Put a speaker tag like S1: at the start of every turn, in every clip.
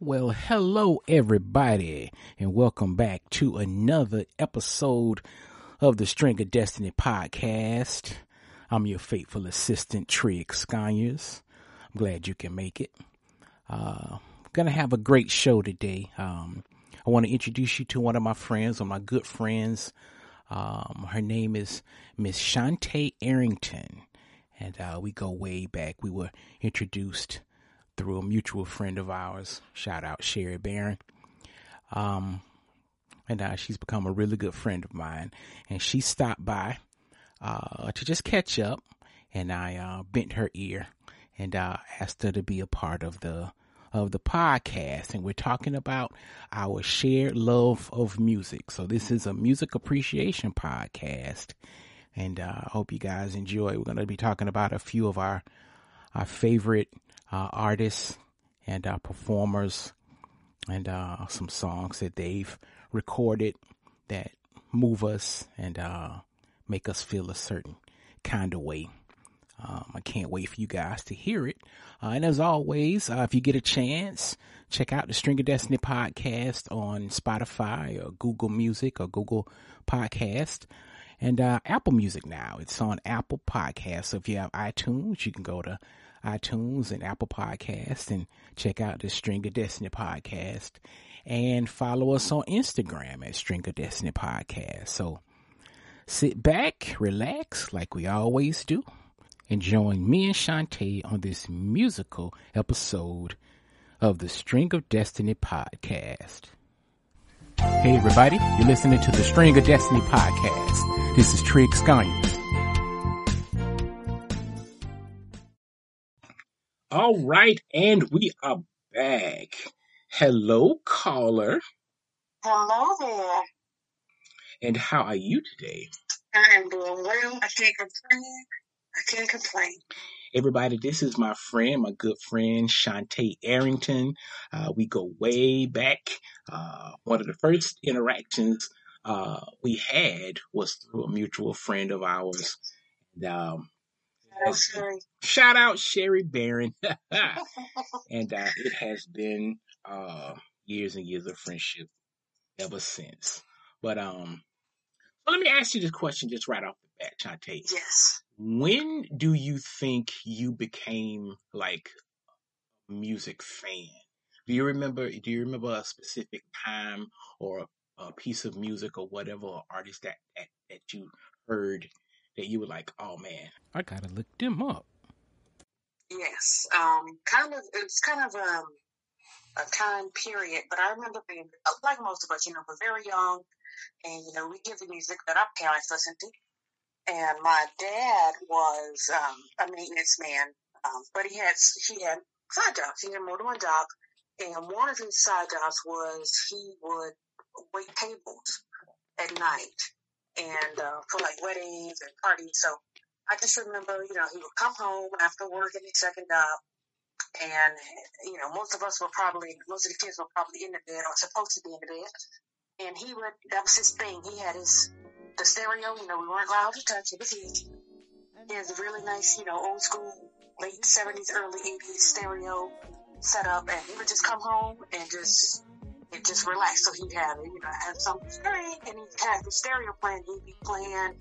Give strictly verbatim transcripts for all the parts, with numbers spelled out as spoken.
S1: Well, hello, everybody, and welcome back to another episode of the String of Destiny podcast. I'm your faithful assistant, Trig Sconyers. I'm glad you can make it. Uh, going to have a great show today. Um, I want to introduce you to one of my friends, one of my good friends. Um, her name is Miss Shantae Arrington, and uh, we go way back. We were introduced through a mutual friend of ours. Shout out Sherry Barron. Um, and uh, she's become a really good friend of mine. And she stopped by uh, to just catch up. And I uh, bent her ear and uh, asked her to be a part of the of the podcast. And we're talking about our shared love of music. So this is a music appreciation podcast. And uh, I hope you guys enjoy. We're going to be talking about a few of our, our favorite Uh, artists and uh, performers and uh, some songs that they've recorded that move us and uh, make us feel a certain kind of way. Um, I can't wait for you guys to hear it. Uh, and as always, uh, if you get a chance, check out the String of Destiny podcast on Spotify or Google Music or Google Podcast and uh, Apple Music now. It's on Apple Podcasts. So if you have iTunes, you can go to iTunes and Apple Podcasts and check out the String of Destiny podcast and follow us on Instagram at String of Destiny podcast. So sit back, relax like we always do, and join me and Shantae on this musical episode of the String of Destiny podcast. Hey everybody, you're listening to the String of Destiny podcast. This is Trig Sconyers. All right, and we are back. Hello, caller.
S2: Hello there.
S1: And how are you today?
S2: I am doing well. I can't complain. I can't complain.
S1: Everybody, this is my friend, my good friend, Shantae Arrington. Uh, we go way back. Uh, one of the first interactions uh, we had was through a mutual friend of ours. And, um,
S2: Oh, Sherry.
S1: Shout out Sherry Barron. And uh, it has been uh, years and years of friendship ever since. But um, so let me ask you this question just right off the bat, Shantae.
S2: Yes.
S1: When do you think you became like a music fan? Do you remember? Do you remember a specific time or a, a piece of music or whatever, or artist that, that that you heard that you were like, oh man, I gotta look them up?
S2: Yes. Um. Kind of. It's kind of um a time period, but I remember being like most of us. You know, we're very young, and you know, we hear the music that our parents listen to. And my dad was um, a maintenance man, um, but he had he had side jobs. He had more than one job, and one of his side jobs was he would wait tables at night and uh, for like weddings and parties. So I just remember, you know, he would come home after work at his second job, and you know, most of us were probably most of the kids were probably in the bed or supposed to be in the bed, and he would that was his thing. He had his the stereo, you know, we weren't allowed to touch it. It was his. He has a really nice, you know, old school, late seventies, early eighties stereo set up, and he would just come home and just, and just relax. So he'd have, you know, have something to drink, and he'd have the stereo playing. He'd be playing,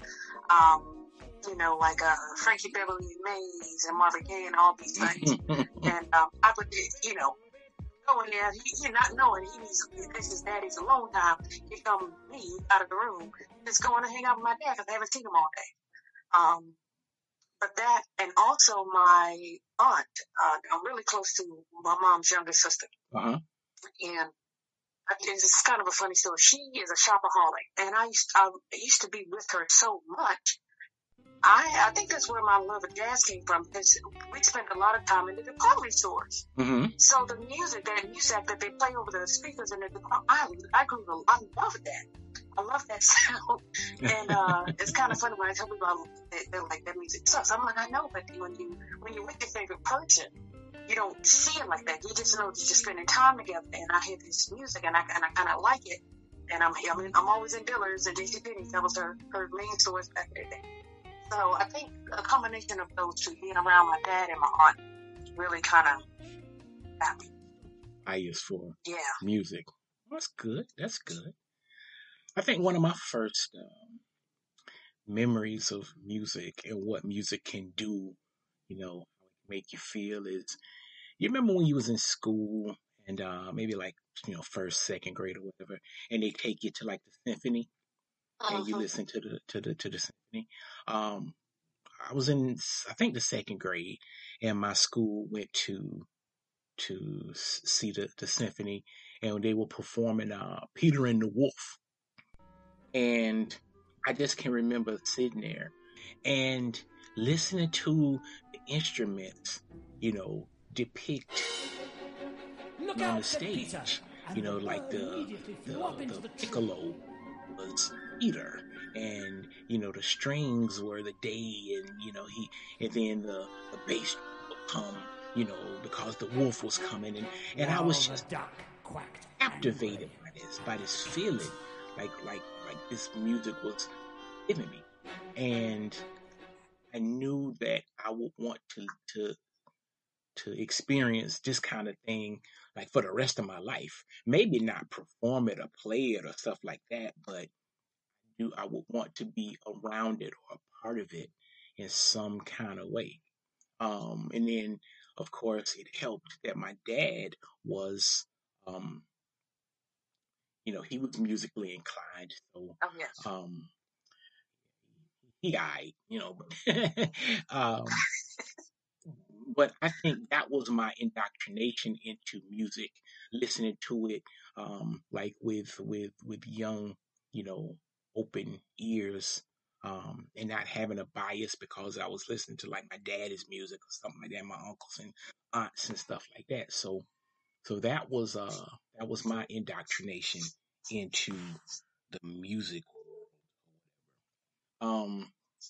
S2: um, you know, like uh, Frankie Beverly Mays and Marvin Gaye and all these things. And um, I would, you know, go in there, he, he not knowing he's this is daddy's alone time. Here come me out of the room, just going to hang out with my dad because I haven't seen him all day. Um, but that, and also my aunt, uh, I'm really close to my mom's younger sister,
S1: Uh-huh.
S2: and I, it's just kind of a funny story. She is a shopaholic, and I used I used to be with her so much. I, I think that's where my love of jazz came from, because we spent a lot of time in the department stores.
S1: Mm-hmm.
S2: So the music, that music that they play over the speakers in the department, I, I grew to, I love that. I love that sound. And uh, it's kind of funny when I tell people they, they're like, that music sucks. I'm like, I know, but when, you, when you're with your favorite person, you don't see it like that. You just know that you're spending time together. And I hear this music, and I, and I kind of like it. And I'm, I mean, I'm always in Dillard's and JCPenney's. That was her, her main source back in the day. So I think a combination of those two, being around my dad and my aunt, really kind of happy.
S1: I highest for
S2: Yeah.
S1: music. That's good. That's good. I think one of my first um, memories of music and what music can do, you know, how it can make you feel is you remember when you was in school and uh, maybe like you know first, second grade or whatever, and they take you to like the symphony and you
S2: Mm-hmm.
S1: listen to the to the to the symphony. Um, I was in I think the second grade, and my school went to to see the, the symphony, and they were performing uh, Peter and the Wolf, and I just can remember sitting there and listening to the instruments, you know, depict
S3: Look
S1: on the
S3: out, said Peter,
S1: stage, you
S3: and the
S1: know, like
S3: bird
S1: the
S3: immediately flew up
S1: the
S3: into
S1: the
S3: the tree.
S1: piccolo was Peter, and you know the strings were the day, and you know he, and then the the bass would come, you know, because the wolf was coming, and and I
S3: While
S1: was
S3: the
S1: just
S3: duck quacked
S1: captivated
S3: angrily.
S1: by this, by this feeling, like like like this music was giving me, and I knew that I would want to to to experience this kind of thing like for the rest of my life. Maybe not perform it or play it or stuff like that, but do I would want to be around it or a part of it in some kind of way. Um, and then of course it helped that my dad was um, you know, he was musically inclined, so
S2: Oh, yes.
S1: um he died, you know, but um but I think that was my indoctrination into music, listening to it, um, like with with with young, you know, open ears, um, and not having a bias because I was listening to like my daddy's music or something like that, my uncles and aunts and stuff like that. So so that was uh that was my indoctrination into the music world. Um,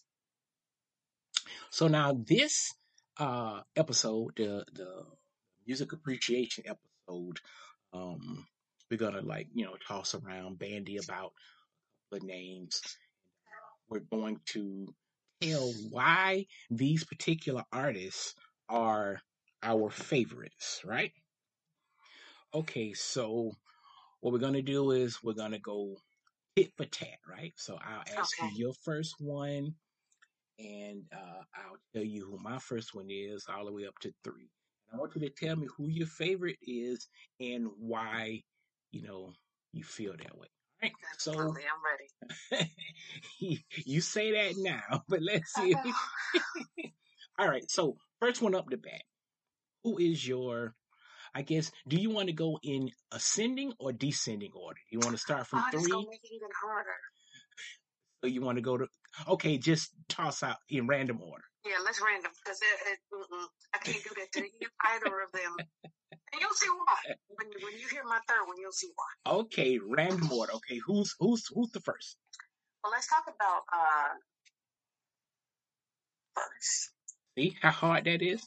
S1: So now this uh episode, the the music appreciation episode, um, we're gonna like, you know, toss around bandy about the names. We're going to tell why these particular artists are our favorites, right? Okay, so what we're gonna do is we're gonna go tit for tat, right? So I'll ask you
S2: Okay.
S1: your first one, and uh, I'll tell you who my first one is, all the way up to three. And I want you to tell me who your favorite is and why, you know, you feel that way. All right. So
S2: Absolutely. I'm ready.
S1: you say that now, but let's
S2: I
S1: see.
S2: know.
S1: All right. So first one up the bat. Who is your? I guess. Do you want to go in ascending or descending order? You want to start from
S2: Oh, it's going
S1: three?
S2: to make it even harder.
S1: Or you want to go to? Okay, just toss out in random order.
S2: Yeah, let's random because it, it, I can't do that to either of them. And you'll see why. When, when you hear my third one, you'll see why.
S1: Okay, random order. Okay, who's who's who's the first?
S2: Well, let's talk about uh first.
S1: See how hard that is?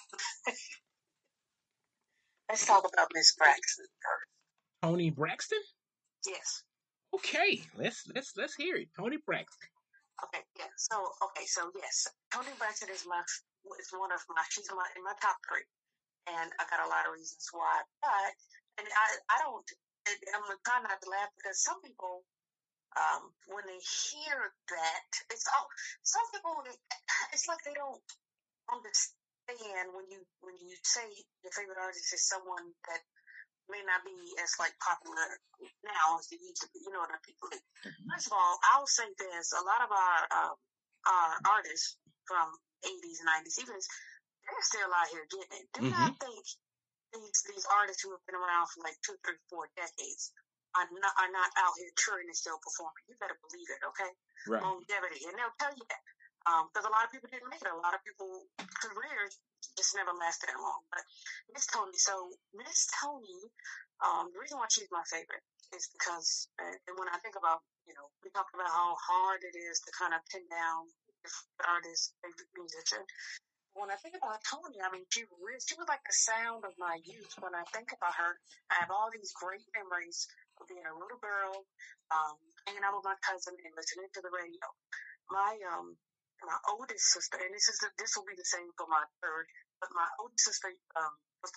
S2: Let's talk about Miss Braxton first.
S1: Toni Braxton?
S2: Yes.
S1: Okay, let's let's let's hear it. Toni Braxton.
S2: Okay. Yeah. So okay. So yes, Toni Braxton is my is one of my she's my in my top three, and I got a lot of reasons why. But and I I don't. I'm trying not to laugh because some people um, when they hear that, it's oh, some people, it's like they don't understand when you when you say your favorite artist is someone that may not be as like popular now as they used to be. You know what I mean? Like, first of all, I'll say this: a lot of our um, our artists from eighties, nineties, even they're still out here getting it. Do
S1: Mm-hmm.
S2: not think these these artists who have been around for like two, three, four decades are not are not out here touring and still performing. You better believe it, okay?
S1: Right.
S2: Longevity, and they'll tell you that because um, a lot of people didn't make it. A lot of people careers just never lasted that long. But Miss Toni, so Miss Toni, um, the reason why she's my favorite is because, uh, and when I think about, you know, we talked about how hard it is to kind of pin down the artist, favorite musician. When I think about Toni, I mean, she was, she was like the sound of my youth. When I think about her, I have all these great memories of being a little girl, um, hanging out with my cousin and listening to the radio. My um, my oldest sister, and this is the, this will be the same for my third, but my oldest sister um was the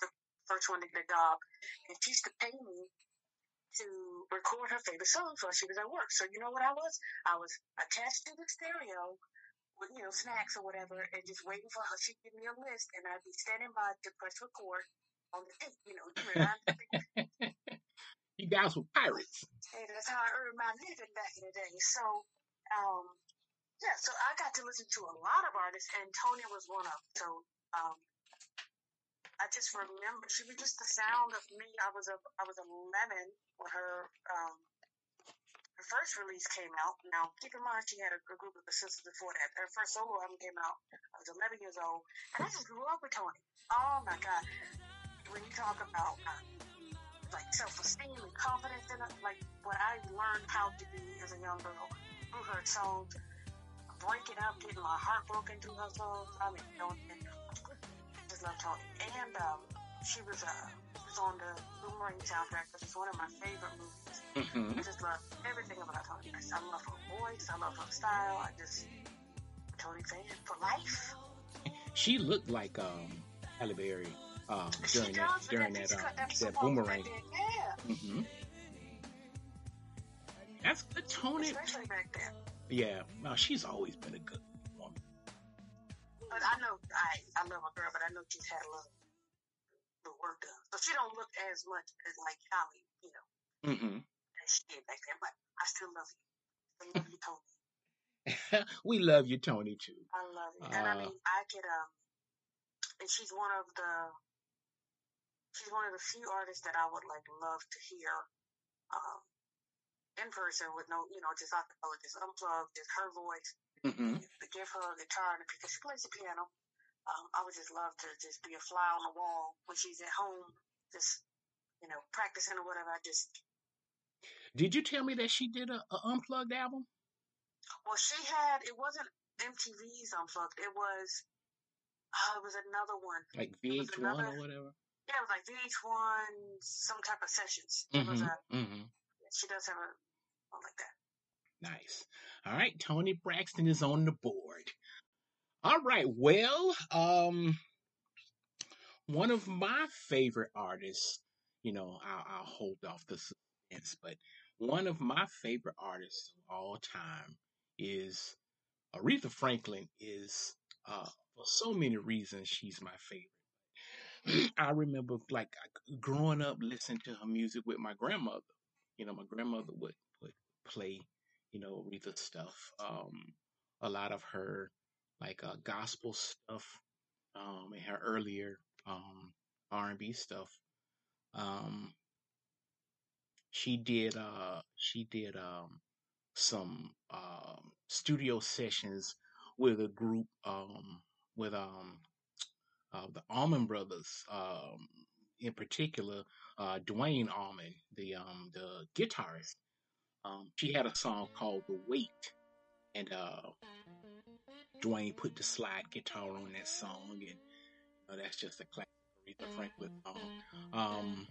S2: first one to get a job, and she used to pay me to record her favorite songs while she was at work. So you know what I was? I was attached to the stereo with, you know, snacks or whatever, and just waiting for her. She'd give me a list, and I'd be standing by to press record on the tape. You know, you know,
S1: you guys were pirates.
S2: Hey, that's how I earned my living back in the day. So, um, yeah, so I got to listen to a lot of artists, and Toni was one of them. So, um, I just remember she was just the sound of me. I was a, I was eleven when her um, her first release came out. Now, keep in mind she had a, a group of sisters before that. Her first solo album came out. I was eleven years old, and I just grew up with Toni. Oh my God! When you talk about uh, like self-esteem and confidence in it, like what I learned how to be as a young girl through her songs, breaking up, getting my heart broken through her songs. I mean, don't just love Toni. And um, she was uh, she was on the Boomerang soundtrack, which is one of my favorite movies.
S1: Mm-hmm.
S2: I just love everything about Toni. I love her voice. I love her style. I just Toni fan for life.
S1: She looked like um, Halle Berry um, during that
S2: does,
S1: during
S2: that,
S1: that, uh,
S2: that,
S1: that Boomerang.
S2: Yeah.
S1: Mm-hmm. That's good, Toni.
S2: Especially back then.
S1: Yeah, no, she's always been a good woman.
S2: But I know I I love a girl, but I know she's had a lot of the work done. So she don't look as much as like Halle, you know,
S1: mm-hmm.
S2: as she did back then. But I still love you. I love you, Toni.
S1: We love you, Toni, too.
S2: I love you.
S1: Uh,
S2: and I mean, I could um, and she's one of the she's one of the few artists that I would like love to hear um in person with no, you know, just acapella, just unplugged, just her voice.
S1: mm-hmm.
S2: To give her a guitar and because she plays the piano. Um, I would just love to just be a fly on the wall when she's at home, just, you know, practicing or whatever. I just.
S1: Did you tell me that she did a, a unplugged album?
S2: Well, she had, it wasn't M T V's Unplugged. It was, oh, it was another one.
S1: Like V H one
S2: another,
S1: or whatever?
S2: Yeah, it was like V H one, some type of sessions.
S1: Mm-hmm.
S2: It was a,
S1: mm-hmm.
S2: She does have a one like that.
S1: Nice. All right, Toni Braxton is on the board. All right, well, um, one of my favorite artists, you know, I'll, I'll hold off the suspense, but one of my favorite artists of all time is Aretha Franklin. Is uh, for so many reasons she's my favorite. I remember like growing up listening to her music with my grandmother. You know, my grandmother would would play, you know, Aretha stuff. Um, a lot of her like uh, gospel stuff, um, and her earlier um, R and B stuff. Um, she did uh, she did um, some um, studio sessions with a group um, with um, uh, the Allman Brothers, um, in particular, uh, Duane Allman, the um, the guitarist. Um, she had a song called "The Weight," and uh, Duane put the slide guitar on that song, and you know, that's just a classic Aretha Franklin song. Um,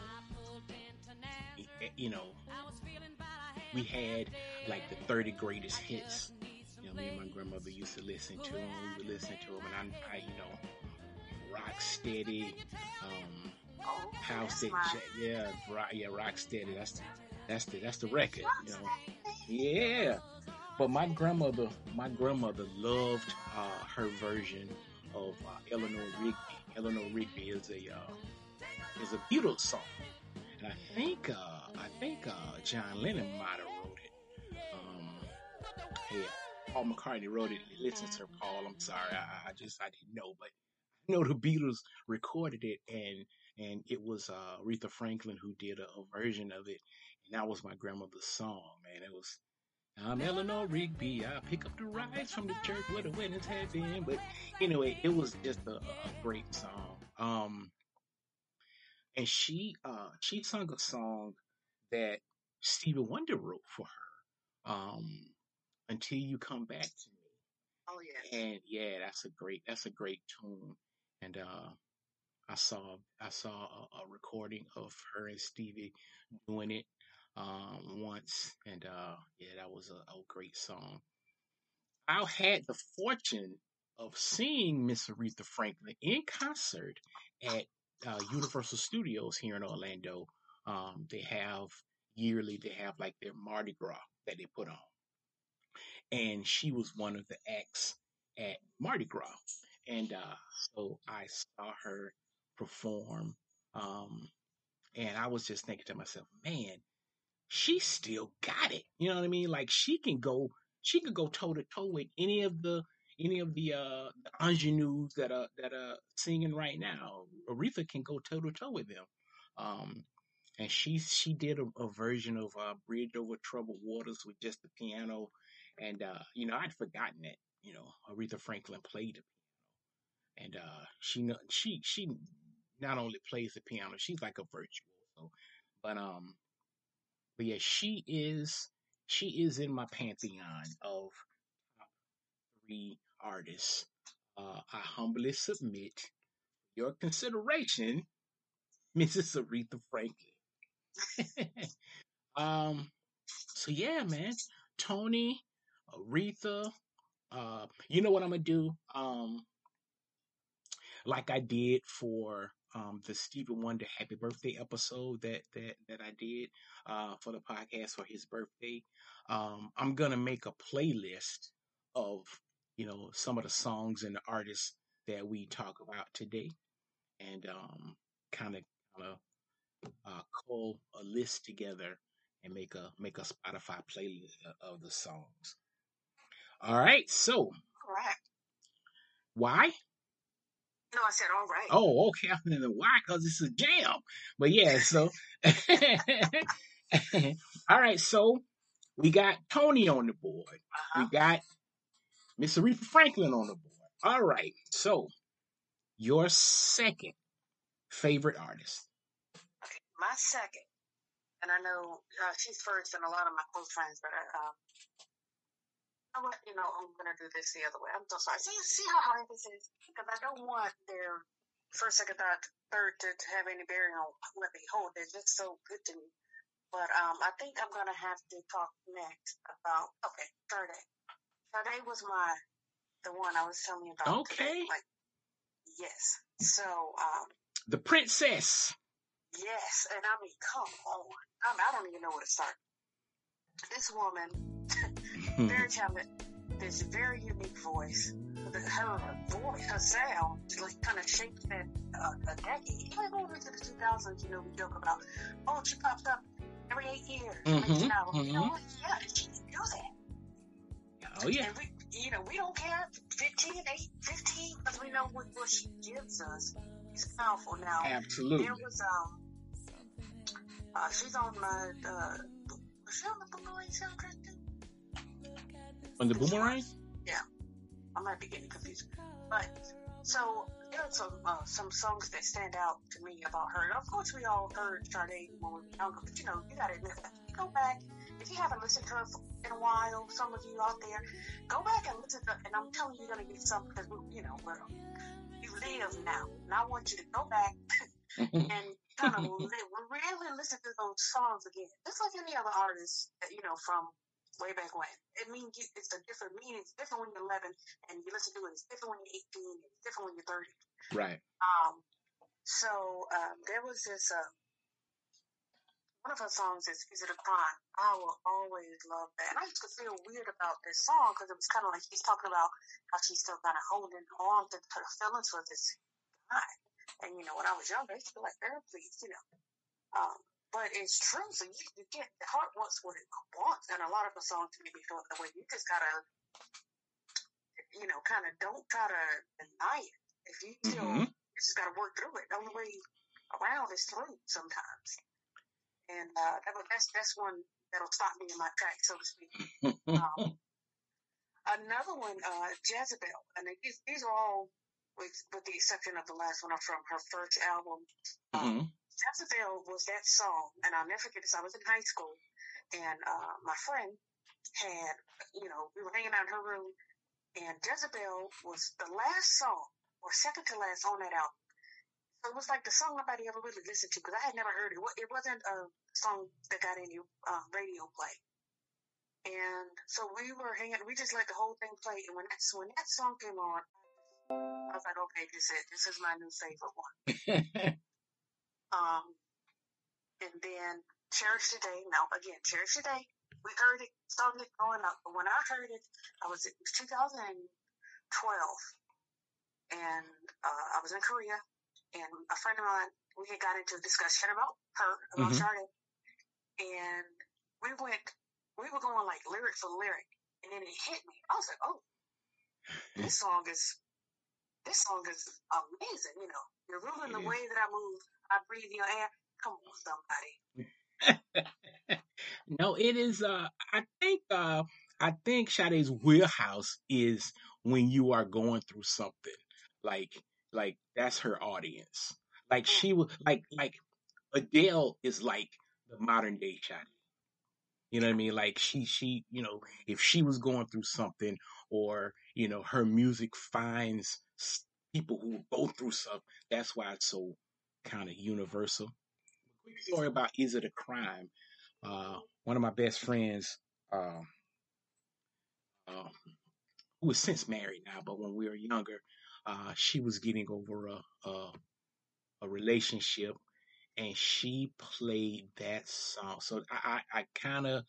S1: you know, we had like the thirty greatest hits. You know, me and my grandmother used to listen to them. We would listen to them, and I, I you know, Rock Steady, um,
S2: Oh,
S1: House
S2: that's
S1: That,
S2: my.
S1: yeah, rock, yeah, Rock Steady. That's the, that's the, that's the record. You know, yeah. But my grandmother, my grandmother loved uh, her version of uh, Eleanor Rigby. Eleanor Rigby is a uh, is a Beatles song, and I think uh, I think uh, John Lennon might have wrote it. Um, yeah, Paul McCartney wrote it. Listen, Sir Paul, I'm sorry, I, I just I didn't know, but I know the Beatles recorded it, and and it was uh, Aretha Franklin who did a, a version of it, and that was my grandmother's song. Man, it was. I'm Eleanor Rigby. I pick up the rides from the church where the weddings had been. But anyway, it was just a, a great song. Um, and she uh she sung a song that Stevie Wonder wrote for her. Um, Until You Come Back to Me.
S2: Oh yeah.
S1: And yeah, that's a great that's a great tune. And uh, I saw I saw a, a recording of her and Stevie doing it um once, and uh yeah, that was a, a great song. I had the fortune of seeing Miss Aretha Franklin in concert at uh, Universal Studios here in Orlando, um, they have yearly, they have like their Mardi Gras that they put on. And she was one of the acts at Mardi Gras. And uh, so I saw her perform. Um, and I was just thinking to myself, man, she still got it. You know what I mean? Like she can go, she could go toe to toe with any of the any of the uh the ingenues that are that are singing right now. Aretha can go toe to toe with them. Um, and she she did a, a version of uh, "Bridge Over Troubled Waters" with just the piano, and uh, you know I'd forgotten that you know Aretha Franklin played it, and uh, she kno- she she not only plays the piano, she's like a virtuoso, but um but yeah, she is she is in my pantheon of top three artists. Uh, I humbly submit your consideration, Missus Aretha Franklin. um, so yeah, man, Tony, Aretha. Uh, you know what I'm gonna do? Um, like I did for um, the Stevie Wonder Happy Birthday episode that that that I did uh, for the podcast for his birthday. Um, I'm gonna make a playlist of you know some of the songs and the artists that we talk about today, and um, kind of kind of uh, call a list together and make a make a Spotify playlist of the songs. All right, so
S2: All right.
S1: why?
S2: No, I said all right.
S1: Oh, okay. I don't know why, because it's a jam. But yeah, so all right, so we got Tony on the board.
S2: Uh-huh.
S1: We got Miss Aretha Franklin on the board. All right, so your second favorite artist.
S2: Okay, my second, and I know uh, she's first and a lot of my close friends, but I, um, I want, you know, I'm gonna do this the other way. I'm so sorry. See, see how hard this is because I don't want their first, second, third, third to, to have any bearing on what they hold. They're just so good to me. But um, I think I'm gonna have to talk next about okay, Sade. Sade was my the one I was telling you about
S1: Okay.
S2: today. Like, yes. So um,
S1: The princess.
S2: yes, and I mean, come on. I, mean, I don't even know where to start. This woman, very talented, this very unique voice. Her voice, her sound, like kind of shaped that uh, a decade. Even going into the two thousands, you know, we joke about, oh, she pops up every eight years.
S1: Mm-hmm,
S2: You know,
S1: mm-hmm.
S2: you know what? Yeah, she can do that.
S1: Oh yeah.
S2: And we, you know, we don't care. fifteen, eight, fifteen, because we know what, what she gives us. It's powerful now.
S1: Absolutely.
S2: There was um, uh, she's on my uh, was she on the Boomerang soundtrack too?
S1: On the Boomerang?
S2: Yeah. I might be getting confused. But, so, there are some uh, some songs that stand out to me about her. And of course, we all heard Sade when we were younger, but you know, you gotta admit that. You go back, if you haven't listened to her in a while, some of you out there, go back and listen to her. And I'm telling you, you're gonna get some, because, you know, we're, you live now. And I want you to go back and kind of really listen to those songs again. Just like any other artist, you know, from way back when. It means it's a different meaning. It's different when you're eleven and you listen to it. It's different when you're eighteen. It's different when you're thirty.
S1: Right.
S2: Um. So um, there was this. Uh, one of her songs is "Is It a Crime?" I will always love that. And I used to feel weird about this song because it was kind of like she's talking about how she's still kind of holding on to her feelings for this guy. And you know, when I was younger, I used to be like, "Girl, please," you know. Um, but it's true. So you, you get the heart wants what it wants, and a lot of the songs make me feel that way. You just gotta, you know, kind of don't try to deny it. If you feel, mm-hmm. you just gotta work through it. The only way around is through sometimes. And uh, that, that's that's one that'll stop me in my tracks, so to speak. um, another one, uh, Jezebel, and these these are all, with with the exception of the last one, are from her first album. Um, mm-hmm. Jezebel was that song, and I'll never forget this. I was in high school, and uh, my friend had, you know, we were hanging out in her room, and Jezebel was the last song, or second to last, on that album. So it was like the song nobody ever really listened to, because I had never heard it. It wasn't a song that got any uh, radio play. And so we were hanging, we just let the whole thing play, and when that, when that song came on, I was like, okay, this is it. This is my new favorite one. Um, and then Cherish Today. No, again, Cherish Today. We heard it, started growing up. But when I heard it, I was it was two thousand twelve, and uh, I was in Korea, and a friend of mine, we had got into a discussion about her, about
S1: Mhm.
S2: Sade, and we went, we were going like lyric for lyric, and then it hit me. I was like, oh, this song is, this song is amazing. You know, you're ruling
S1: It
S2: the
S1: is.
S2: way that I move, I breathe your air. Come on, somebody.
S1: No, it is. Uh, I think. Uh, I think Sade's wheelhouse is when you are going through something. Like, like that's her audience. Like
S2: Mm,
S1: she would. Like, like Adele is like the modern day Sade. You know what I mean? Like she, she, you know, if she was going through something, or you know, her music finds s- people who go through something. That's why it's so kind of universal. Quick story about Is It a Crime? Uh, one of my best friends, uh, uh, who is since married now, but when we were younger, uh, she was getting over a, a a relationship, and she played that song. So I, I, I kind of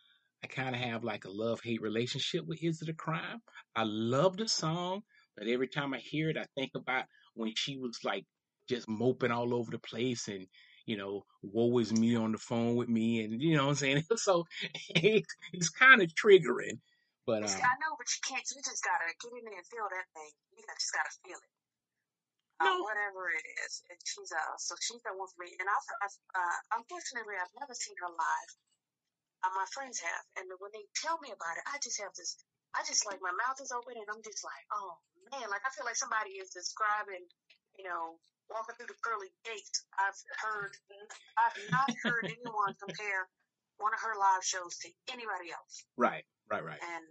S1: I kind of have like a love hate relationship with Is It a Crime? I love the song, but every time I hear it, I think about when she was like just moping all over the place, and, you know, woe is me on the phone with me. And, you know what I'm saying? So it, it's kind of triggering. But,
S2: It's,
S1: um,
S2: I know, but you can't. You just gotta get in there and feel that thing. You got- just gotta feel it, uh,
S1: no,
S2: whatever it is. And she's uh, so she's the one for me. And I've, I've uh, unfortunately, I've never seen her live. Uh, my friends have, and when they tell me about it, I just have this. I just like my mouth is open, and I'm just like, oh man, like I feel like somebody is describing, you know, walking through the pearly gates. I've heard, I've not heard anyone compare one of her live shows to anybody else.
S1: right, right, right.
S2: And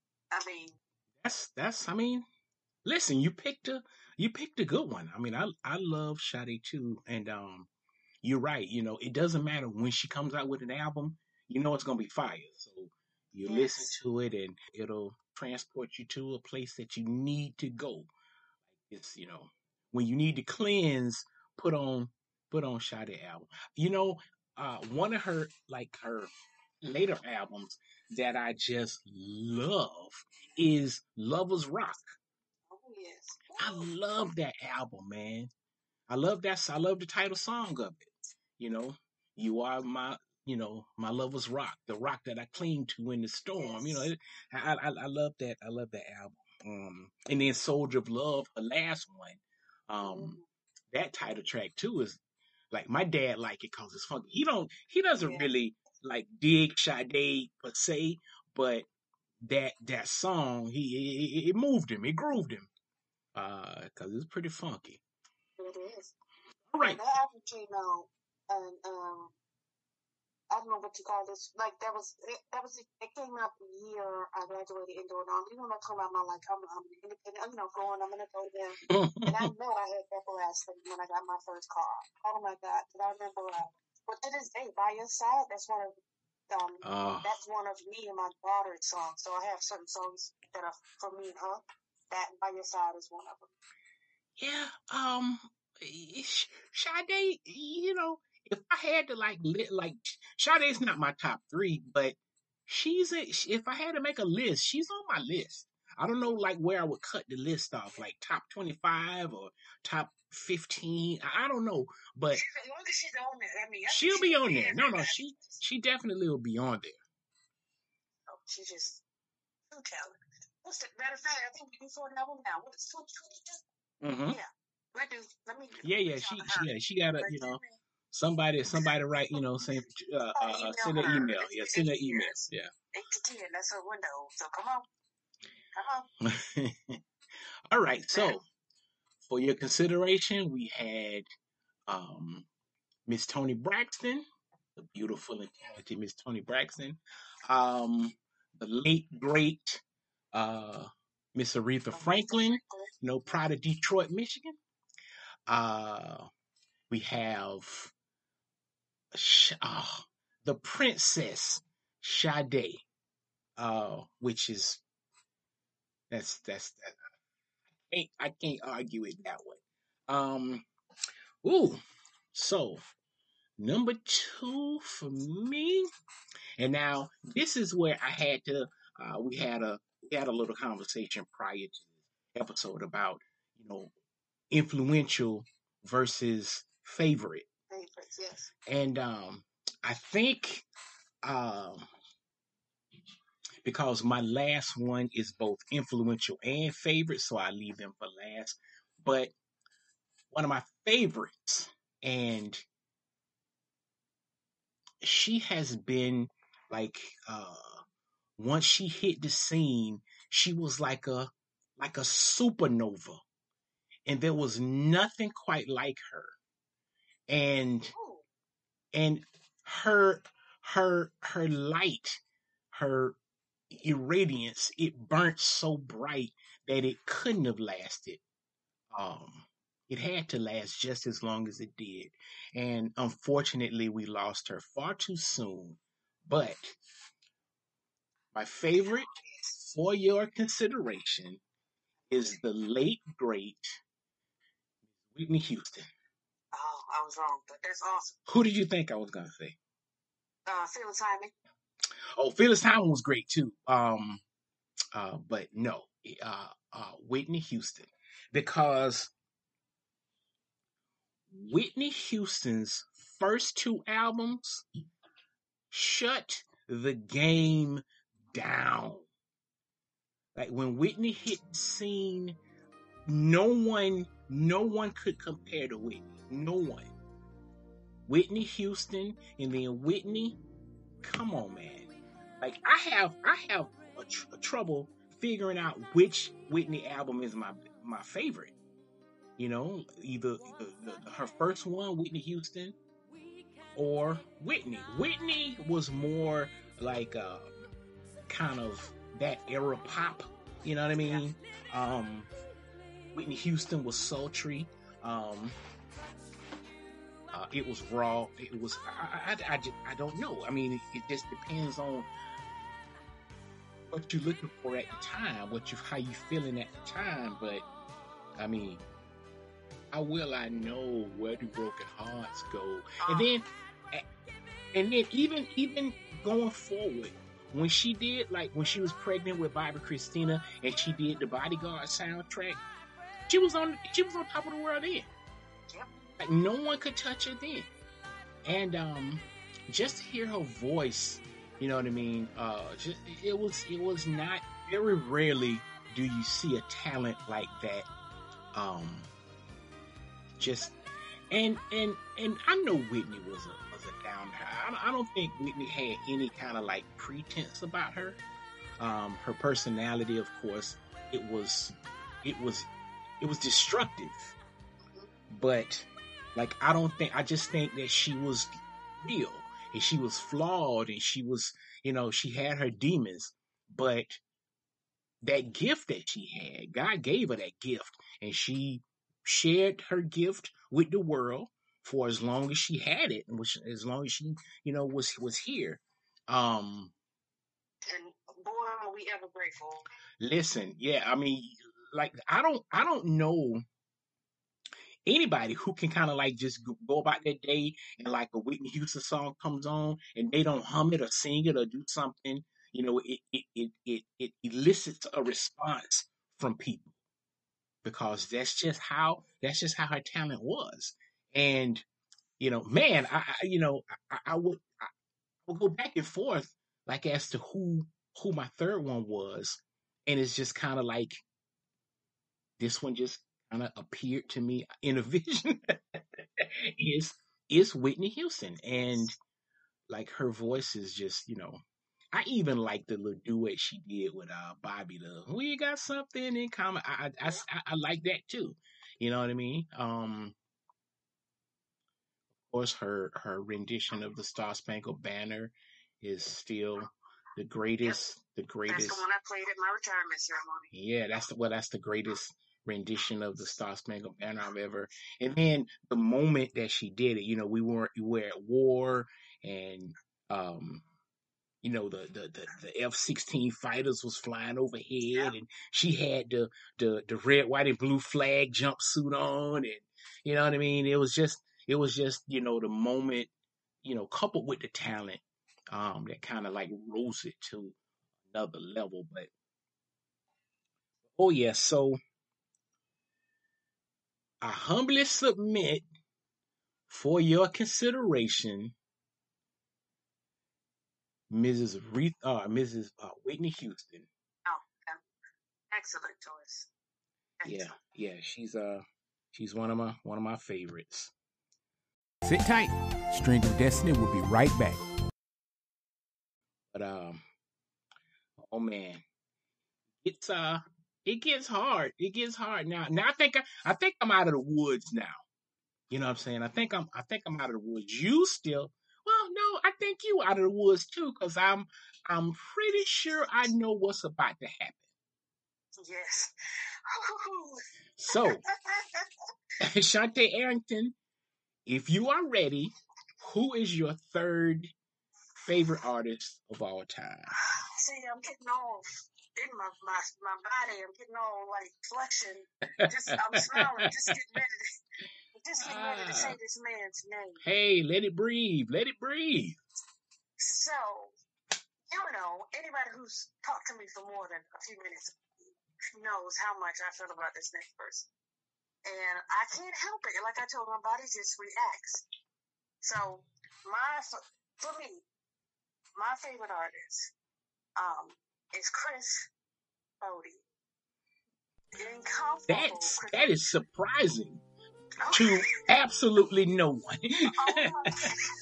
S2: I mean,
S1: That's, that's, I mean, listen, you picked a, you picked a good one. I mean, I, I love Sade too. And, um, you're right. You know, it doesn't matter when she comes out with an album, you know it's gonna be fire. So you listen
S2: yes,
S1: to it, and it'll transport you to a place that you need to go. It's, you know, when you need to cleanse, put on put on Sade album. You know, uh one of her, like her later albums that I just love is Lovers Rock.
S2: oh yes,
S1: I
S2: woo,
S1: love that album, man. I love that. I love the title song of it. You know, you are my, you know, my lover's rock, the rock that I cling to in the storm. You know,
S2: yes,
S1: it, I, I I love that. I love that album. Um, and then Soldier of Love, the last one. Um,
S2: mm,
S1: that title track too is like my dad like it because it's funky. He don't. He doesn't
S2: yeah,
S1: really like dig Sade per se, but that that song, he it, it moved him. It grooved him. Uh, because it's pretty funky.
S2: it is.
S1: All
S2: And
S1: right.
S2: that album came out, and um, I don't know what you call this. Like that was it, that was it came out the year I graduated indoor now. You know, I'm talking about my like I'm, I'm independent, you know, going. I'm gonna go there, and I know I had that blast when I got my first car. Oh my God! Did I remember? Uh, but to this day, by your side, that's one of um,
S1: uh,
S2: that's one of me and my daughter's songs. So I have certain songs that are for me and her. That by your side is one of them.
S1: Yeah, um, Sh- Sade, you know, if I had to like, li- like, Sade's not my top three, but she's a, if I had to make a list, she's on my list. I don't know, like, where I would cut the list off, like top twenty-five or top fifteen. I I don't know, but
S2: She's, as long as she's on there, I mean, I think
S1: she'll
S2: she's
S1: be
S2: gonna
S1: on
S2: be
S1: there. No, no,
S2: everywhere.
S1: she, she definitely will be on
S2: Oh, she's just too talented. What's the matter of fact? I think we do for an album now. What is twenty twenty-two?
S1: there. hmm
S2: Yeah, we do. Let me
S1: Yeah, yeah,
S2: reach out
S1: she,
S2: to
S1: she,
S2: her.
S1: yeah, she got a,
S2: But
S1: you
S2: send
S1: know,
S2: me,
S1: somebody, somebody write, you know, saying, uh,
S2: I'll
S1: uh, uh,
S2: email
S1: send an
S2: her.
S1: email.
S2: It's
S1: Yeah,
S2: been
S1: send an
S2: eight
S1: email.
S2: years, eight to ten. That's her window. So come on, come on.
S1: Yeah. All right.
S2: That,
S1: So for your consideration, we had um, Miss Toni Braxton, the beautiful and talented Miss Toni Braxton, um, the late great uh, Miss Aretha
S2: Aretha
S1: Franklin,
S2: Franklin.
S1: you know, proud of Detroit, Michigan. Uh, we have Sh- uh, the Princess Sade, uh, which is that's that's that. I can't, I can't argue it that way. Um, ooh. So, number two for me, and now this is where I had to. Uh, we had a we had a little conversation prior to this episode about you know influential versus favorite,
S2: Favorites, yes.
S1: and um, I think um, because my last one is both influential and favorite, so I leave them for last. But one of my favorites, and she has been like uh once she hit the scene, she was like a like a supernova, and there was nothing quite like her. And
S2: Oh,
S1: and her her her light, her irradiance, it burnt so bright that it couldn't have lasted. Um, it had to last just as long as it did, and unfortunately, we lost her far too soon. But my favorite,
S2: yes.
S1: for your consideration, is the late great Whitney Houston.
S2: Oh, I was wrong, but that's awesome.
S1: Who did you think I was gonna say?
S2: Uh, Phyllis Hyman.
S1: Oh, Phyllis Hyman was great too. Um, uh, but no, uh, uh, Whitney Houston, because Whitney Houston's first two albums shut the game down. Like when Whitney hit the scene, no one, no one could compare to Whitney. No one. Whitney Houston, and then Whitney. Come on, man. Like I have, I have a tr- a trouble figuring out which Whitney album is my my favorite. You know, either the, the, her first one, Whitney Houston, or Whitney. Whitney was more like uh, kind of that era pop. You know what I mean? Um, Whitney Houston was sultry. Um, uh, it was raw. It was. I, I, I, just, I don't know. I mean, it, it just depends on what you're looking for at the time, what you how you feeling at the time. But I mean, how will I know where do broken hearts go? And then, and then even even going forward, when she did like when she was pregnant with Bobby Christina and she did the Bodyguard soundtrack, she was on she was on top of the world then.
S2: Yep.
S1: Like no one could touch her then. And um, just to hear her voice, you know what I mean? Uh, just, it was it was not very rarely do you see a talent like that. Um, just and and and I know Whitney was a was a down. I, I don't think Whitney had any kind of like pretense about her. Um, her personality, of course, it was it was it was destructive. But like I don't think I just think that she was real and she was flawed and she was, you know, she had her demons, but that gift that she had, God gave her that gift, and she shared her gift with the world for as long as she had it, and which, as long as she, you know, was was here. Um,
S2: And boy, are we ever grateful.
S1: Listen, yeah, I mean, like I don't, I don't know anybody who can kind of like just go about their day and like a Whitney Houston song comes on and they don't hum it or sing it or do something, you know, it it it it, it elicits a response from people because that's just how that's just how her talent was. And you know, man, I, I you know I, I would I would go back and forth like as to who who my third one was, and it's just kind of like this one just kind of appeared to me in a vision is is Whitney Houston, and like her voice is just you know I even like the little duet she did with uh Bobby. The we got something in common. I I, I I like that too. You know what I mean? Um, of course, her her rendition of the Star Spangled Banner is still the greatest. Yep. The greatest.
S2: That's the one I played at my retirement ceremony.
S1: Yeah, that's the well, that's the greatest rendition of the Star Spangled Banner I've ever. And then the moment that she did it, you know, we were we were at war, and um, you know, the the the, the F sixteen fighters was flying overhead, yep. And she had the the the red, white, and blue flag jumpsuit on, and you know what I mean. It was just it was just, you know, the moment, you know, coupled with the talent, um, that kind of like rose it to another level. But oh yeah, so I humbly submit for your consideration, Missus Re- uh, Missus Uh, Whitney Houston.
S2: Oh, yeah. Excellent choice.
S1: Yeah,
S2: Excellent.
S1: yeah, she's uh, she's one of my one of my favorites.
S3: Sit tight. String of Destiny will be right back.
S1: But um, oh man, it's uh, it gets hard. It gets hard now. Now I think I, I think I'm out of the woods now. You know what I'm saying? I think I'm I think I'm out of the woods. You still? Well, no, I think you out of the woods too, because I'm I'm pretty sure I know what's about to happen.
S2: Yes.
S1: So, Shante Arrington, if you are ready, who is your third favorite artist of all time?
S2: See, I'm getting off in my, my my body. I'm getting all like flexing. Just I'm smiling. Just getting ready to just getting ready to say
S1: Ah,
S2: this man's name.
S1: hey, let it breathe. Let it breathe.
S2: So, you know, anybody who's talked to me for more than a few minutes knows how much I feel about this next person. And I can't help it. Like I told my body just reacts. So my for me, my favorite artist um is Chris Bodie. Incomparable
S1: That's
S2: Chris
S1: that
S2: Bodie.
S1: is surprising
S2: Oh,
S1: to absolutely no one.
S2: oh my.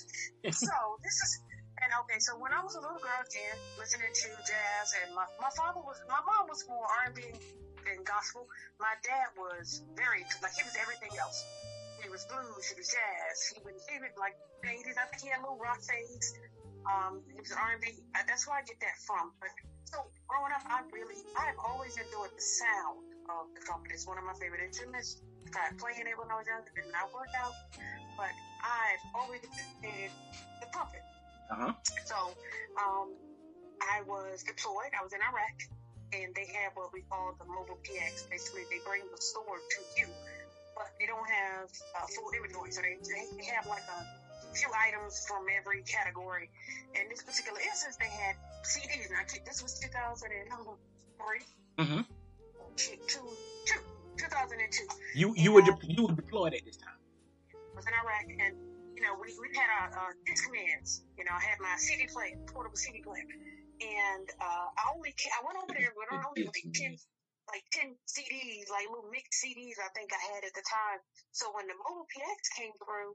S2: So this is and okay. So when I was a little girl again, listening to jazz, and my, my father was my mom was more R and B than gospel. My dad was very like he was everything else. He was blues, he was jazz, he was he was like eighties. I think he had a little rock phase. Um, he was R and B. That's where I get that from. But so growing up, I really I've always enjoyed the sound of the trumpet. It's one of my favorite instruments. Tried playing it when I was young. It did not work out, but I've always appreciated the trumpet.
S1: Uh-huh.
S2: So, um, I was deployed. I was in Iraq, and they have what we call the mobile P X. Basically, they bring the store to you, but they don't have uh, full inventory. So they, they have like a few items from every category. In this particular instance, they had C Ds. Now, this was two thousand three,
S1: Mm-hmm.
S2: two, two, two, two thousand two.
S1: You you
S2: And,
S1: were
S2: uh,
S1: de- you were deployed at this time.
S2: I was in Iraq, and you know we we had our uh, disc commands. You know, I had my C D player, portable C D player, and uh, I only I went over there with only like ten like ten C Ds, like little mixed C Ds. I think I had at the time. So when the mobile P X came through,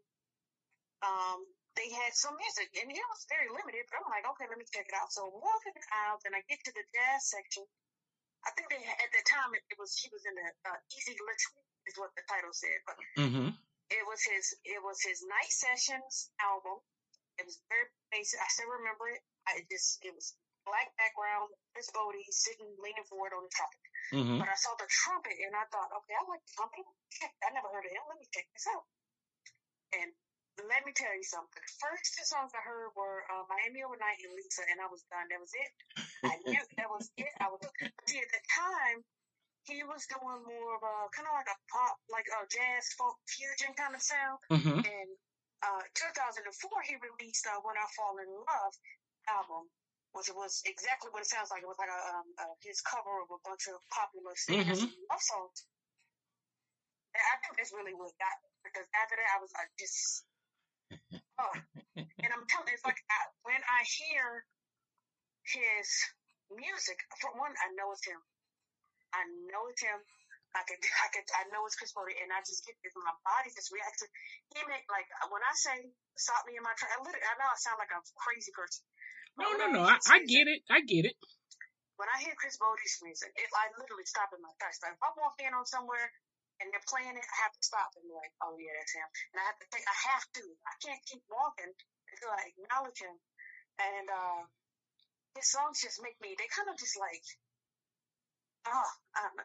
S2: um, they had some music, and it was very limited. But I'm like, okay, let me check it out. So I'm walking out, and I get to the jazz section. I think they had, at the time it, it was he was in the uh, Easy Listening is what the title said, but.
S1: Mm-hmm.
S2: It was his. It was his Night Sessions album. It was very basic. I still remember it. I just. It was black background. Chris Bodie sitting, leaning forward on the trumpet.
S1: Mm-hmm.
S2: But I saw the trumpet and I thought, okay, I like the trumpet. I never heard of him. Let me check this out. And let me tell you something. The first two songs I heard were uh, Miami Overnight and Lisa, and I was done. That was it. I knew that was it. I was. See, at the time. He was doing more of a kind of like a pop, like a jazz folk fusion kind of sound.
S1: Mm-hmm.
S2: And uh, two thousand four, he released uh, "When I Fall in Love" album, which was exactly what it sounds like. It was like a, um, uh, his cover of a bunch of popular standards
S1: Mm-hmm.
S2: and love songs. And I think that's really what got me, because after that, I was like, just, oh. And I'm telling you, it's like I, when I hear his music, for one, I know it's him. I know it's him. I could, I could, I know it's Chris Bodie, and I just get this. My body just reacts. He make like when I say "stop me in my tracks." I literally, I know I sound like a crazy person.
S1: No, no, no. I, I get it. I get it.
S2: When I hear Chris Bodie's music, it I literally stop in my tracks. Like if I walk in on somewhere and they're playing it, I have to stop and be like, "Oh yeah, that's him." And I have to think. I have to. I can't keep walking until I acknowledge him. And uh, his songs just make me. They kind of just like. Oh, I don't know.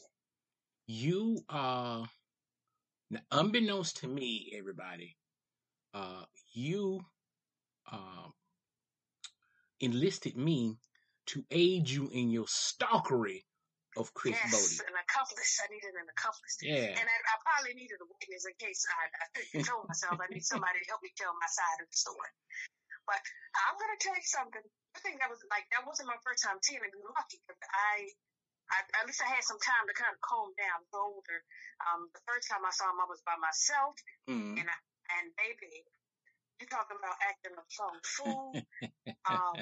S1: You uh, unbeknownst to me, everybody, uh, you uh, enlisted me to aid you in your stalkery of Chris
S2: yes,
S1: Botti.
S2: an accomplice. I needed an accomplice.
S1: Yeah.
S2: And I, I probably needed a witness in case I, I couldn't control myself. I need somebody to help me tell my side of the story. But I'm going to tell you something. I think that was like, that wasn't my first time seeing him. Lucky because I, I, at least I had some time to kind of calm down, go older. Um, the first time I saw him, I was by myself.
S1: Mm.
S2: And I, and baby, you talking about acting a phone fool. um,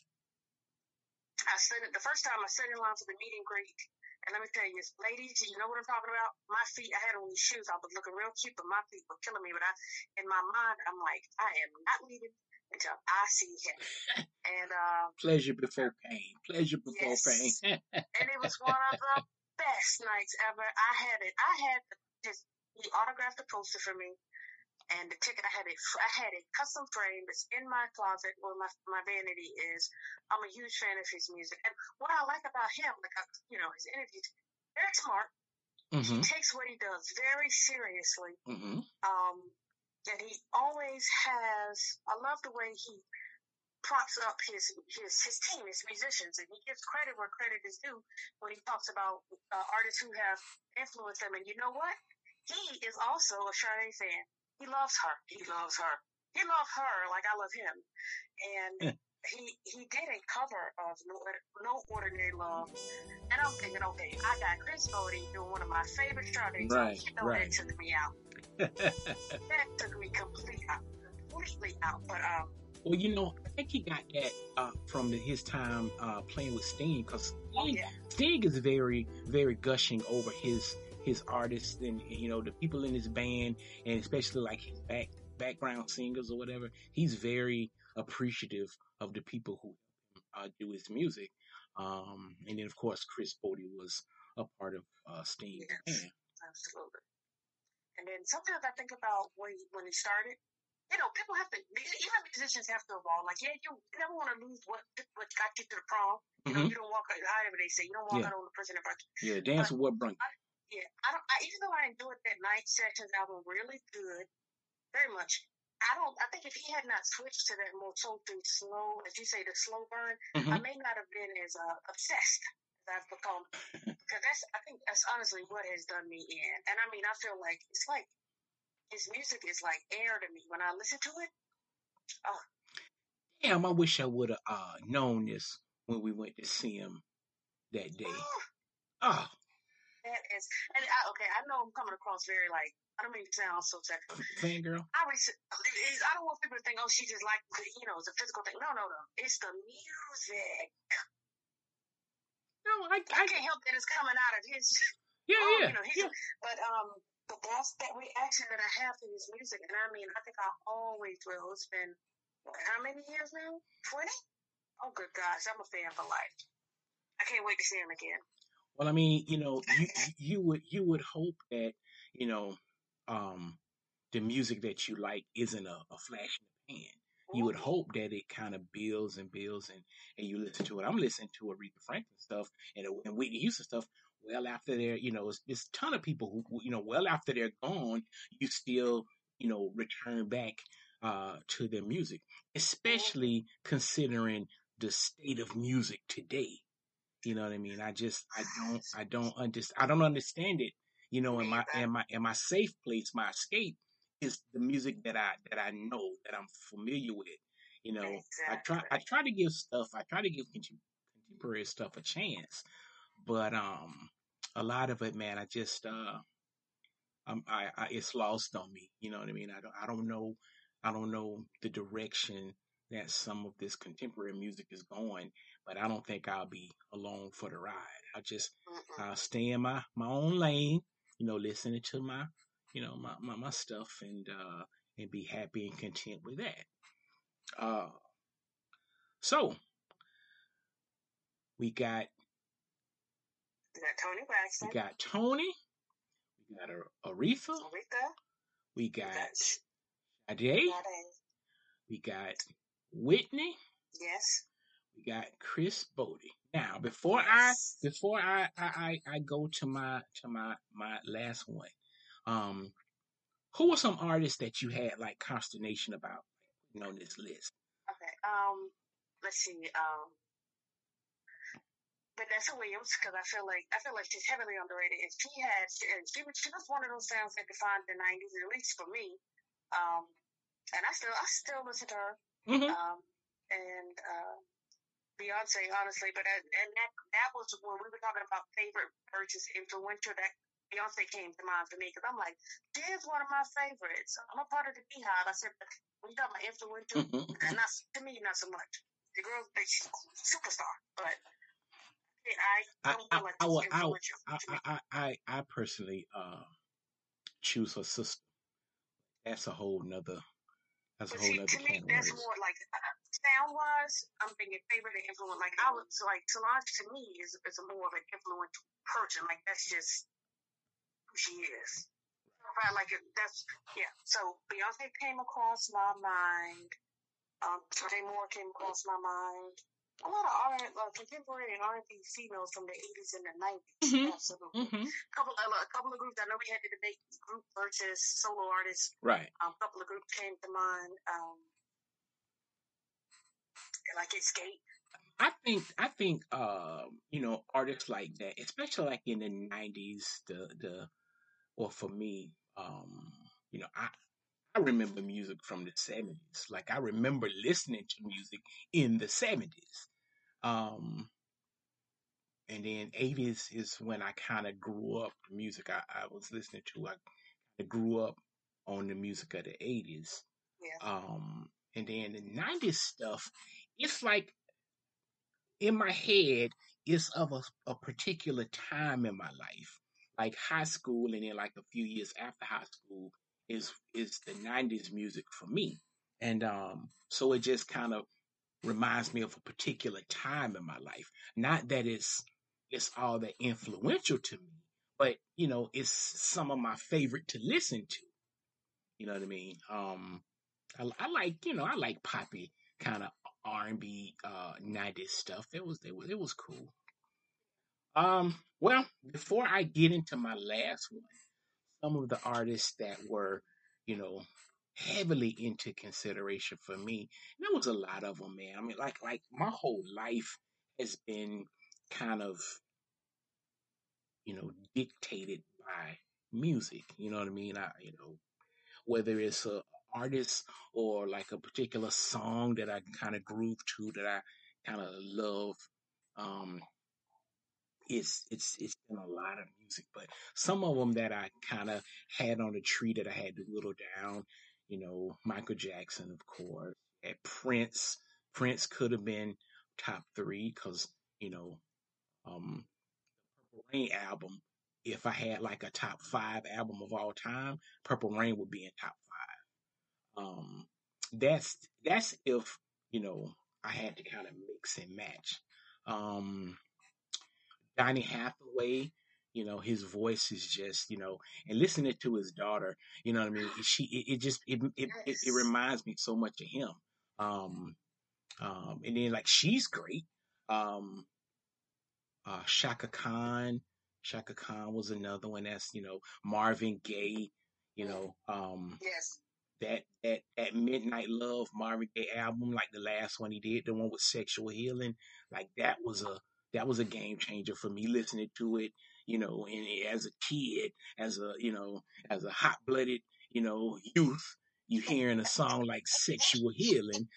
S2: I said it the first time I sat in line for the meet and greet. And let me tell you, ladies, you know what I'm talking about? My feet, I had on these shoes. I was looking real cute, but my feet were killing me. But I, in my mind, I'm like, I am not leaving until I see him. And uh,
S1: pleasure before pain. Pleasure before
S2: yes.
S1: pain.
S2: And it was one of the best nights ever. I had it. I had his, he autographed the poster for me. And the ticket, I had it, I had it custom framed. It's in my closet where my, my vanity is. I'm a huge fan of his music. And what I like about him, like, I, you know, his interviews, very smart. Mm-hmm. He takes what he does very seriously. Mm-hmm. Um, and he always has, I love the way he props up his, his, his team, his musicians, and he gives credit where credit is due when he talks about uh, artists who have influenced him. And you know what? He is also a Sade fan. He loves her. He loves her. He loves her like I love him. And he he did a cover of No, no Ordinary Love. And I'm thinking, okay, I got Chris Botti doing one of my favorite Sade songs.
S1: Right,
S2: you know,
S1: right.
S2: That took me out. That took me complete out, completely out. But um.
S1: Well, you know, I think he got that uh, from the, his time uh, playing with Sting, because Sting,
S2: oh, yeah.
S1: Sting is very, very gushing over his his artists and, you know, the people in his band, and especially like his back background singers or whatever. He's very appreciative of the people who uh, do his music. Um, and then, of course, Chris Botti was a part of uh, Sting's
S2: yes,
S1: band.
S2: Absolutely. And then sometimes I think about when he, when he started. You know, people have to, even musicians have to evolve. Like, yeah, you never want to lose what what got you to the prom. You know, mm-hmm. you don't walk out, however they say, you don't walk
S1: yeah.
S2: out on the person that brought you.
S1: Yeah, dance with what brought you.
S2: Yeah, I don't. I, even though I enjoyed that Night Sessions album really good, very much. I don't. I think if he had not switched to that more soulful, slow, as you say, the slow burn, mm-hmm. I may not have been as uh, obsessed as I've become. Because that's, I think that's honestly what has done me in. And I mean, I feel like it's like his music is like air to me when I listen to it. Oh,
S1: damn! I wish I would have uh, known this when we went to see him that day. Oh.
S2: That is, and I, okay, I know I'm coming across very like, I don't mean to sound so sexual.
S1: Fangirl?
S2: I, I don't want people to think, oh, she just like, you know, it's a physical thing. No, no, no. It's the music.
S1: No, I, I,
S2: I can't help that it's coming out of his.
S1: Yeah,
S2: oh,
S1: yeah.
S2: You know, he's
S1: yeah.
S2: A, but, um, but that's that reaction that I have to his music. And I mean, I think I always will. It's been, what, how many years now? twenty? Oh, good gosh. I'm a fan for life. I can't wait to see him again.
S1: Well, I mean, you know, you you would you would hope that, you know, um, the music that you like isn't a, a flash in the pan. You would hope that it kind of builds and builds, and, and you listen to it. I'm listening to Aretha Franklin stuff and, and Whitney Houston stuff. Well, after they're, you know, there's a ton of people who, you know, well after they're gone, you still, you know, return back uh, to their music, especially considering the state of music today. You know what I mean? I just, I don't, I don't understand. I don't understand it. You know, in my, in my, in my safe place, my escape is the music that I, that I know, that I'm familiar with. You know, exactly. I try, I try to give stuff, I try to give contemporary stuff a chance, but um, a lot of it, man, I just, uh, I'm, I, I, it's lost on me. You know what I mean? I don't, I don't know, I don't know the direction that some of this contemporary music is going, but I don't think I'll be along for the ride. I'll just, mm-hmm. I'll stay in my, my own lane, you know, listening to my, you know, my, my, my stuff and, uh, and be happy and content with that. Uh, so we got,
S2: we got Toni Braxton.
S1: We got Toni. We got Aretha.
S2: Aretha.
S1: We got Sade. We got Whitney.
S2: Yes.
S1: We got Chris Botti. Now, before yes. I before I, I I go to my to my my last one, um, who were some artists that you had like consternation about putting on this list?
S2: Okay. Um, let's see. Um, Vanessa Williams, because I feel like I feel like she's heavily underrated. And she had, she, and she was she was one of those sounds that defined the nineties, at least for me. Um, and I still I still listen to her.
S1: Mm-hmm.
S2: Um, and uh, Beyonce, honestly, but uh, and that that was when we were talking about favorite versus influential. That Beyonce came to mind for me because I'm like, she's one of my favorites. I'm a part of the Beehive. I said, but when you talk about influential, mm-hmm. not to me, not so much. The girl, she's superstar, but. I don't feel like it's influential.
S1: I, I, I, I, I personally uh, choose her sister. That's a whole nother. That's a whole
S2: see,
S1: nother.
S2: To me, that's more like uh, sound wise. I'm thinking favorite and influence. Like I would, so like Solange to me is is a more of an influential person. Like that's just who she is. I like it. That's yeah. So Beyonce came across my mind. Um, Jay Moore came across my mind. A lot of R, uh, contemporary and R and B females from the eighties and the nineties. Mm-hmm. Absolutely. Mm-hmm. A couple, of, a couple of groups. I know we had the debate group versus solo artists.
S1: Right.
S2: Um, a couple of groups came to mind. Um, like Escape.
S1: I think. I think. Um, you know, artists like that, especially like in the nineties. The the, or for me, um, you know, I. I remember music from the seventies. Like I remember listening to music in the seventies. Um, and then eighties is when I kind of grew up. The music I, I was listening to, I grew up on the music of the eighties.
S2: Yeah.
S1: Um, and then the nineties stuff, it's like in my head, it's of a, a particular time in my life. Like high school and then like a few years after high school is is the nineties music for me. And um, so it just kind of reminds me of a particular time in my life. Not that it's it's all that influential to me, but you know, it's some of my favorite to listen to. You know what I mean? Um, I, I like, you know, I like poppy kind of R and B uh nineties stuff. It was it was it was cool. Um, well, before I get into my last one, some of the artists that were, you know, heavily into consideration for me. There was a lot of them, man. I mean, like like my whole life has been kind of, you know, dictated by music. You know what I mean? I, you know, whether it's a artist or like a particular song that I kind of groove to that I kind of love. Um, it's it's it's been a lot of music, but some of them that I kind of had on the tree that I had to whittle down. You know, Michael Jackson, of course, and Prince. Prince could have been top three because you know, um, Purple Rain album. If I had like a top five album of all time, Purple Rain would be in top five. Um, that's that's if you know I had to kind of mix and match. Um, Donny Hathaway, you know, his voice is just, you know, and listening to his daughter, you know what I mean? She, it, it just, it, it, it, it reminds me so much of him. Um, um, and then like, she's great. Um, uh, Shaka Khan, Shaka Khan was another one that's, you know, Marvin Gaye, you know, um,
S2: yes.
S1: that, that, that Midnight Love Marvin Gaye album, like the last one he did, the one with Sexual Healing, like that was a, that was a game changer for me listening to it, you know, and as a kid, as a, you know, as a hot blooded, you know, youth, you hearing a song like Sexual Healing,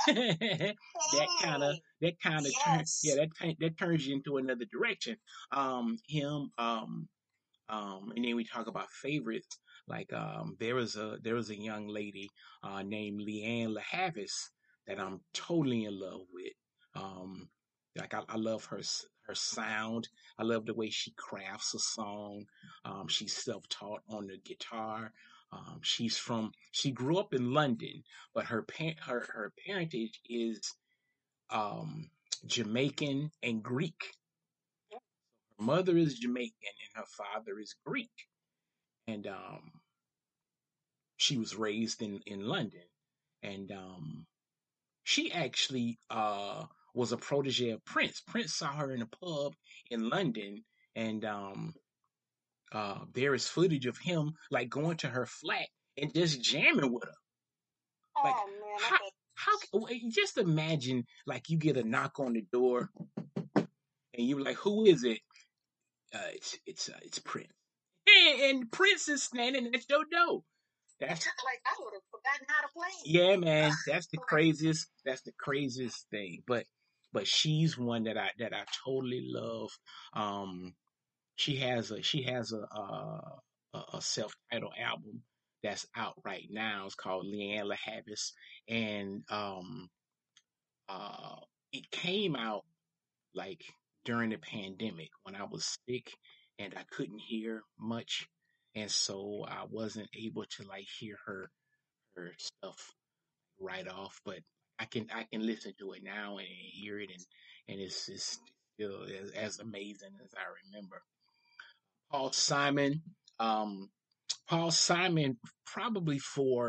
S1: that kind of, that kind of, yes. turns, yeah, that, that turns you into another direction. Um, him, um, um, and then we talk about favorites. Like, um, there was a, there was a young lady, uh, named Leanne LaHavis that I'm totally in love with. Um, like I, I love her, her sound. I love the way she crafts a song. Um, she's self-taught on the guitar. Um, she's from, she grew up in London, but her parent, her, her parentage is, um, Jamaican and Greek. Her mother is Jamaican and her father is Greek. And, um, she was raised in, in London. And, um, she actually, uh, was a protege of Prince. Prince saw her in a pub in London, and um, uh, there is footage of him like going to her flat and just jamming with her.
S2: Oh
S1: like,
S2: man!
S1: How, how? Just imagine, like you get a knock on the door, and you were like, "Who is it?" Uh, it's it's uh, it's Prince, and, and Prince is standing at your door. That's
S2: like I would have forgotten how to play.
S1: Yeah, man. That's the craziest. That's the craziest thing. But but she's one that I that I totally love. Um, she has a she has a a, a self titled album that's out right now. It's called Leanne LaHavis, and um uh it came out like during the pandemic when I was sick and I couldn't hear much, and so I wasn't able to like hear her her stuff right off. But I can I can listen to it now and hear it, and and it's, it's still as, as amazing as I remember. Paul Simon, um, Paul Simon, probably for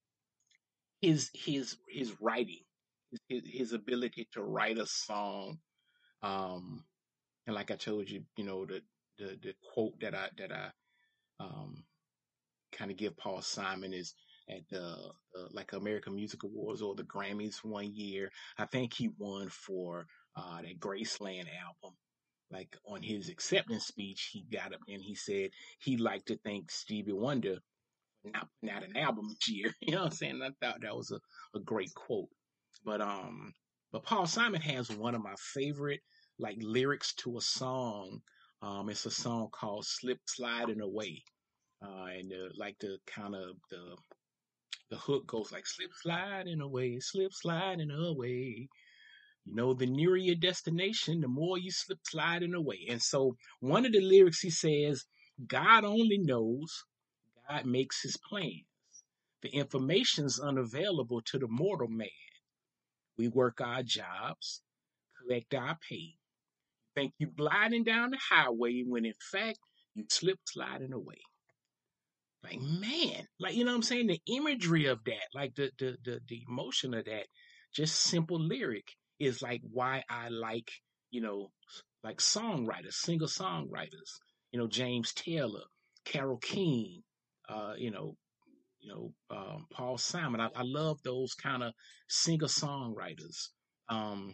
S1: his his his writing, his his ability to write a song, um, and like I told you, you know the the the quote that I that I um kind of give Paul Simon is at the uh, like American Music Awards or the Grammys one year. I think he won for uh, that Graceland album. Like on his acceptance speech, he got up and he said he'd like to thank Stevie Wonder for not putting out an album each year. You know what I'm saying? I thought that was a, a great quote. But um, but Paul Simon has one of my favorite like lyrics to a song. Um, it's a song called "Slip Sliding Away." Uh, and the, like the kind of the the hook goes like slip sliding away, slip sliding away. You know, the nearer your destination, the more you slip sliding away. And so one of the lyrics he says, God only knows, God makes his plans. The information's unavailable to the mortal man. We work our jobs, collect our pay. Think you gliding down the highway when in fact you slip sliding away. Like, man, like, you know what I'm saying? The imagery of that, like the, the, the, the emotion of that, just simple lyric is like why I like, you know, like songwriters, singer songwriters, you know, James Taylor, Carole King, uh, you know, you know, um, Paul Simon. I, I love those kind of singer songwriters. Um,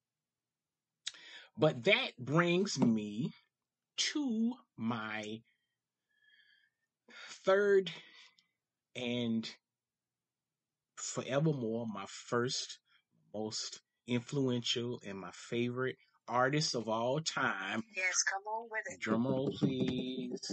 S1: but that brings me to my third and forevermore my first, most influential, and my favorite artist of all time.
S2: Yes, come on with it.
S1: Drum roll, please.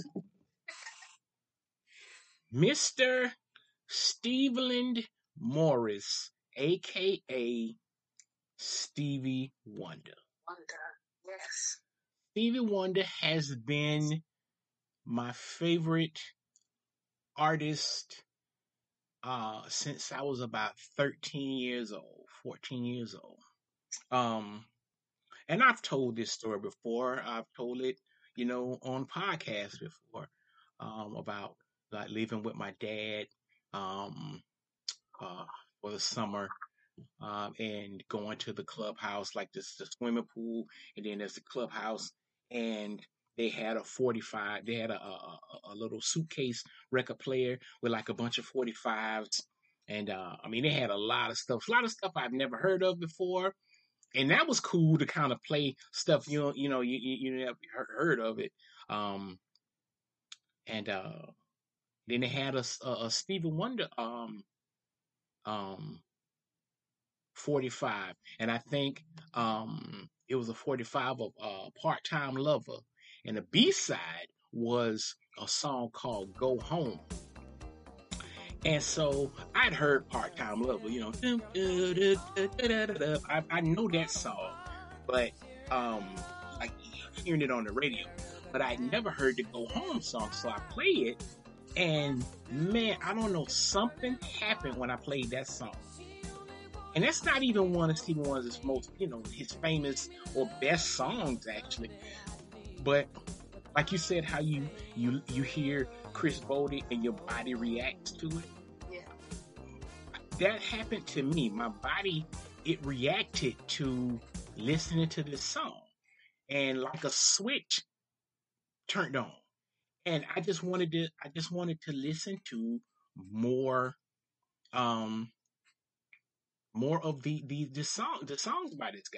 S1: Mister Stevland Morris, aka Stevie Wonder.
S2: Wonder, yes.
S1: Stevie Wonder has been my favorite artist uh, since I was about thirteen years old, fourteen years old. Um, and I've told this story before. I've told it, you know, on podcasts before, um, about like living with my dad, um, uh, for the summer, um, and going to the clubhouse, like this, the swimming pool, and then there's the clubhouse, and they had a forty-five, they had a, a, a little suitcase record player with like a bunch of forty-fives. And, uh, I mean, they had a lot of stuff, a lot of stuff I've never heard of before. And that was cool to kind of play stuff, you know, you know, you, you, you never heard of it. Um, and, uh, then they had a, a, a Stevie Wonder, um, um, forty-five. And I think, um, it was a forty-five of, uh, Part-Time Lover. And the B-side was a song called Go Home. And so I'd heard Part-Time Lover, you know, I, I know that song, but um, like hearing it on the radio, but I never heard the Go Home song, so I played it, and man, I don't know, something happened when I played that song. And that's not even one of Stevie Wonder's most, you know, his famous or best songs, actually. But like you said, how you you you hear Chris Botti and your body reacts to it.
S2: Yeah.
S1: That happened to me. My body, it reacted to listening to this song, and like a switch turned on. And I just wanted to, I just wanted to listen to more, um, more of the the the song, the songs by this guy.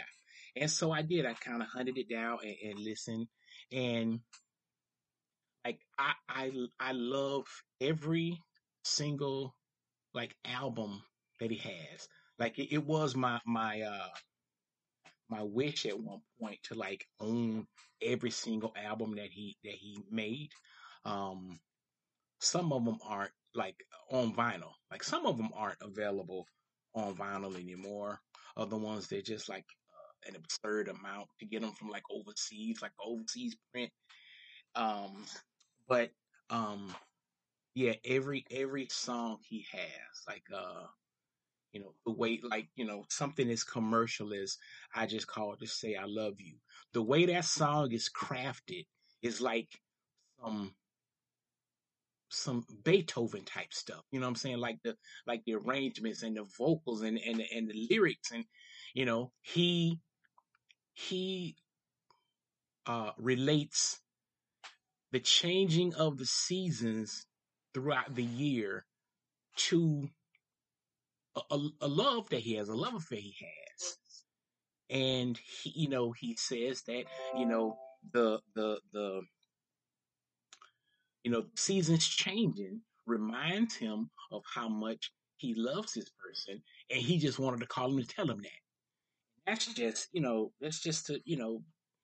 S1: And so I did. I kind of hunted it down and, and listened. And like I, I I love every single like album that he has. Like it, it was my my uh my wish at one point to like own every single album that he that he made. Um, some of them aren't like on vinyl. Like some of them aren't available on vinyl anymore. Other ones they're just like uh, an absurd amount to get them from like overseas, like overseas print. Um, but um, yeah, every every song he has, like uh, you know, the way like you know something as commercial as I just called to say I love you. The way that song is crafted is like some some Beethoven type stuff. You know what I'm saying? Like the like the arrangements and the vocals and and and the lyrics and you know he he uh relates the changing of the seasons throughout the year to a, a, a love that he has, a love affair he has. And he, you know, he says that, you know, the the the you know, seasons changing reminds him of how much he loves his person, and he just wanted to call him to tell him that. That's just, you know, that's just to, you know,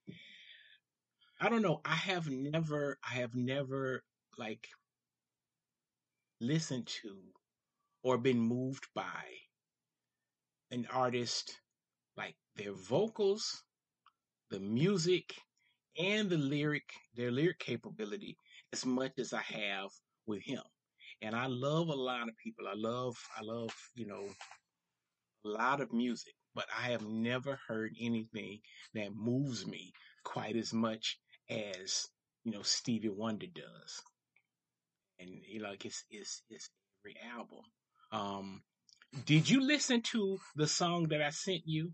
S1: I don't know. I have never, I have never like listened to or been moved by an artist like their vocals, the music, and the lyric, their lyric capability as much as I have with him. And I love a lot of people. I love, I love, you know, a lot of music, but I have never heard anything that moves me quite as much as, you know, Stevie Wonder does. And, you know, like it's, it's, it's every album. Um, did you listen to the song that I sent you?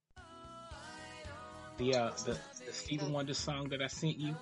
S1: The, uh, the, the Stevie Wonder song that I sent you?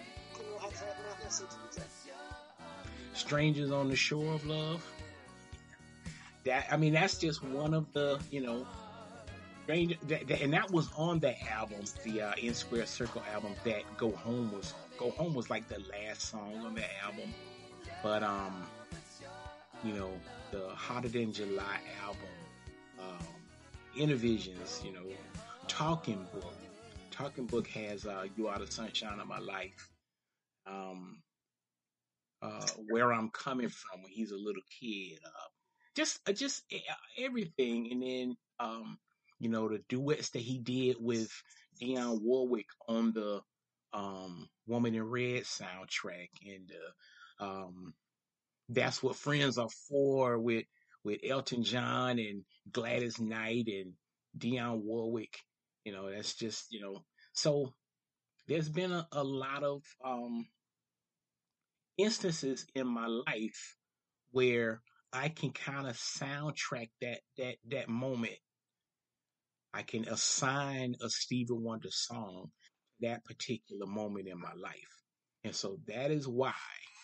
S1: Strangers on the Shore of Love. That I mean, that's just one of the you know, strange, that, that, and that was on that album, the uh, N Square Circle album. That Go Home was Go Home was like the last song on that album. But um, you know, the Hotter Than July album, um, Innervisions, you know, Talking Book. Talking Book has uh, You Are the Sunshine of My Life. Um, uh, Where I'm Coming From when he's a little kid. Uh, just, uh, just everything. And then, um, you know, the duets that he did with Dionne Warwick on the um, Woman in Red soundtrack, and uh, um, That's What Friends Are For with with Elton John and Gladys Knight and Dionne Warwick. You know, that's just you know. So there's been a, a lot of um, instances in my life where I can kind of soundtrack that that that moment. I can assign a Stevie Wonder song to that particular moment in my life. And so that is why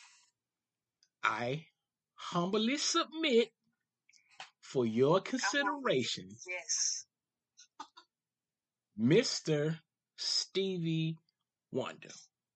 S1: I humbly submit for your consideration,
S2: yes,
S1: Mister Stevie Wonder.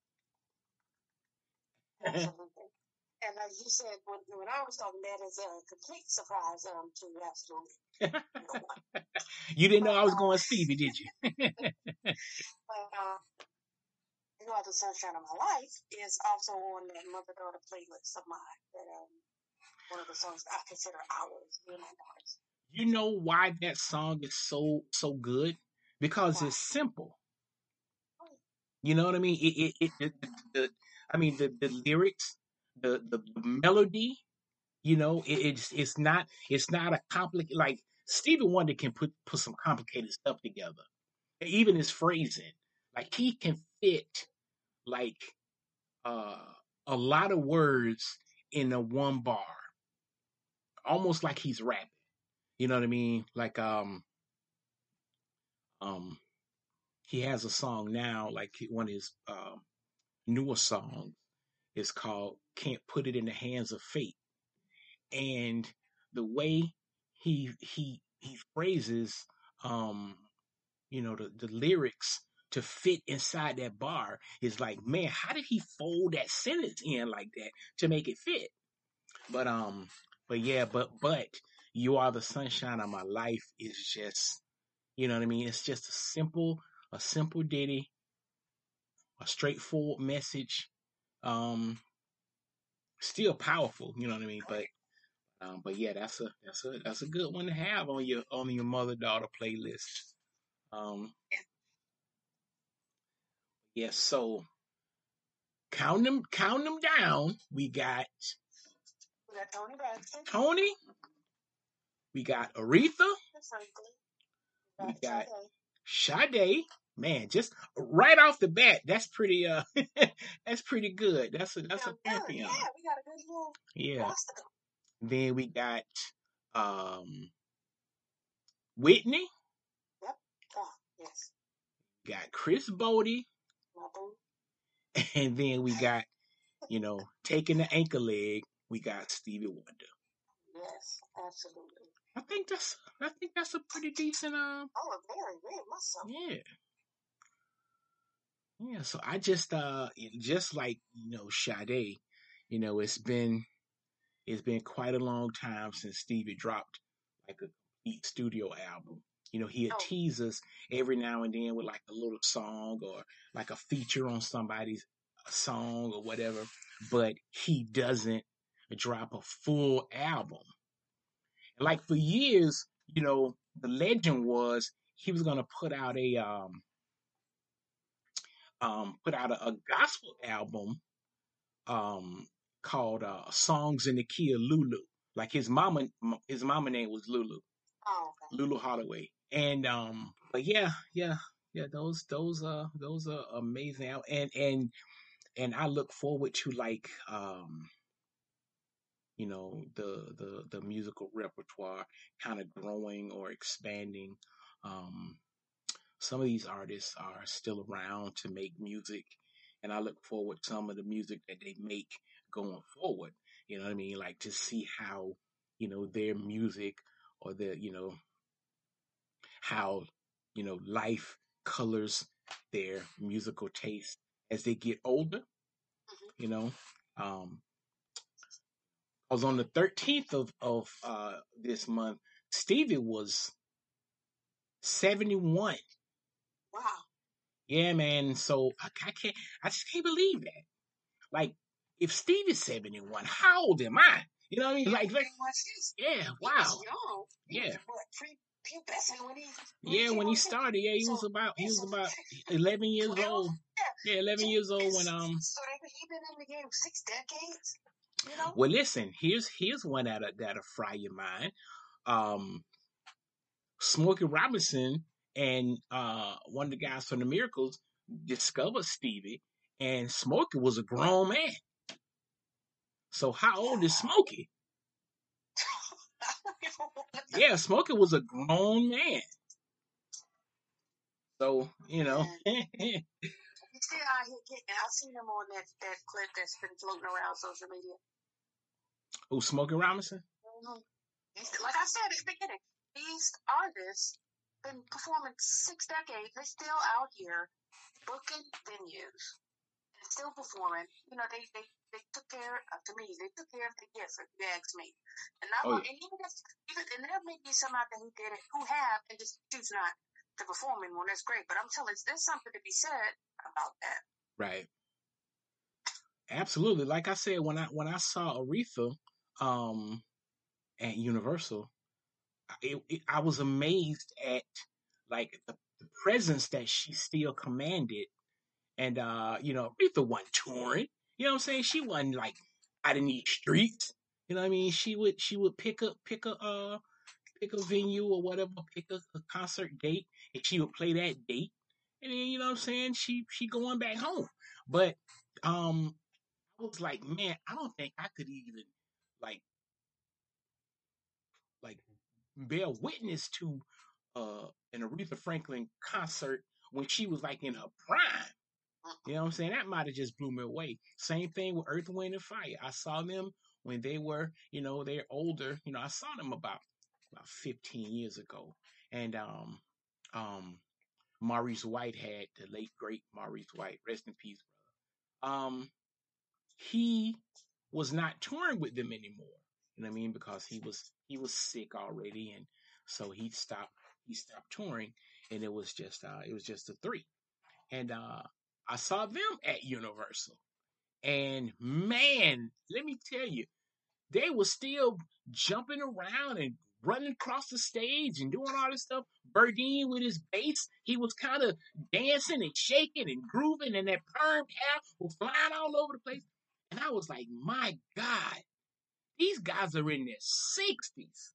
S2: Absolutely. And as you said, when, when I was talking, that is a complete surprise um, to you, absolutely.
S1: You didn't know I was going Stevie, did you?
S2: But, uh, You Are the Sunshine of My Life is also on that mother daughter playlist of mine. That um, one of the songs I consider ours, me and my daughters.
S1: You know why that song is so so good? Because why? It's simple. You know what I mean? It, it, it, the, the, I mean, the, the lyrics, the, the, the melody, you know, it, it's, it's not, it's not a complicated, like Stevie Wonder can put, put some complicated stuff together. Even his phrasing, like he can fit like, uh, a lot of words in a one bar, almost like he's rapping. You know what I mean? Like, um, um, he has a song now, like one of his, um, newer songs is called Can't Put It in the Hands of Fate. And the way he he he phrases um you know, the, the lyrics to fit inside that bar is like, man, how did he fold that sentence in like that to make it fit? But um, but yeah, but but you are the sunshine of my life is just, you know what I mean? It's just a simple, a simple ditty, a straightforward message. Um, still powerful, you know what I mean? But um, but yeah, that's a that's a that's a good one to have on your on your mother daughter playlist. Um, yeah, so count them count them down. We got
S2: We got Tony Braxton.
S1: Tony. We got Aretha.
S2: Franklin.
S1: We got Sade. Man, just right off the bat, that's pretty uh that's pretty good. That's a that's a pantheon.
S2: Yeah, we got a good little
S1: Yeah.
S2: roster.
S1: Then we got um Whitney.
S2: Yep. Oh, yes.
S1: We got Chris Bodie.
S2: My boo.
S1: And then we got, you know, taking the anchor leg, we got Stevie Wonder.
S2: Yes, absolutely.
S1: I think that's I think that's a pretty decent um
S2: Oh, very, very much so.
S1: yeah. Yeah, so I just uh just like, you know, Sade, you know, it's been it's been quite a long time since Stevie dropped like a complete studio album. You know, he'll
S2: Oh.
S1: tease us every now and then with like a little song or like a feature on somebody's song or whatever, but he doesn't drop a full album. Like for years, you know, the legend was he was gonna put out a um um put out a, a gospel album um called uh Songs in the Key of Lulu. Like his mama his mama name was Lulu.
S2: Oh, okay.
S1: Lulu Holloway. And um but yeah, yeah, yeah, those those uh those are amazing al- and and and I look forward to like um you know the the the musical repertoire kind of growing or expanding. Um some of these artists are still around to make music, and I look forward to some of the music that they make going forward. You know what I mean? Like to see how, you know, their music or their, you know, how, you know, life colors their musical taste as they get older,
S2: Mm-hmm.
S1: you know. Um, I was on the thirteenth of, of uh, this month. Stevie was seventy-one.
S2: Wow.
S1: Yeah, man. So I, I can't, I just can't believe that. Like, if Stevie's seventy-one, how old am I? You know what I mean? Like, like yeah, wow.
S2: He was young. He
S1: Yeah.
S2: was, what, pre-pubescent when he when
S1: Yeah,
S2: he
S1: when he
S2: on
S1: started, yeah, he
S2: so,
S1: was about he
S2: yeah,
S1: was
S2: so
S1: about eleven years
S2: twelve?
S1: old.
S2: Yeah.
S1: Yeah, eleven years old when um.
S2: So they he been in the game six decades. You know.
S1: Well, listen, here's here's one that'll that'll fry your mind. Um, Smokey Robinson and uh one of the guys from the Miracles discovered Stevie, and Smokey was a grown man. So how old is Smokey? Yeah, Smokey was a grown man. So, you know.
S2: He's still out here getting. I've seen him on that, that clip that's been floating around social media.
S1: Oh, Smokey Robinson?
S2: Mm-hmm. Like I said at the beginning, these artists been performing six decades. They're still out here booking venues and still performing. You know, they they, they took care of, to me, they took care of the gift, if you ask me. And not
S1: Oh,
S2: one, and even if even and there may be some out there who did it, who have and just choose not to perform anymore. That's great. But I'm telling you, there's something to be said about that.
S1: right. Absolutely. Like I said, when I when I saw Aretha um at Universal, it, it, I was amazed at like the, the presence that she still commanded. And uh, you know, Aretha wasn't touring. You know what I'm saying? She wasn't like out in these streets. You know what I mean? She would she would pick a pick a uh pick a venue or whatever, pick a, a concert date, and she would play that date. And then you know what I'm saying? She she going back home. But um I was like, man, I don't think I could even like like bear witness to uh an Aretha Franklin concert when she was like in her prime. You know what I'm saying? That might have just blew me away. Same thing with Earth, Wind, and Fire. I saw them when they were, you know, they're older. You know, I saw them about about fifteen years ago, and um, um, Maurice White had, the late great Maurice White, rest in peace, brother. Um, he was not touring with them anymore. You know what I mean? Because he was he was sick already, and so he stopped he stopped touring, and it was just uh it was just the three. And uh I saw them at Universal. And man, let me tell you, they were still jumping around and running across the stage and doing all this stuff. Berdine with his bass, he was kind of dancing and shaking and grooving, and that perm hair was flying all over the place. And I was like, my God, these guys are in their sixties.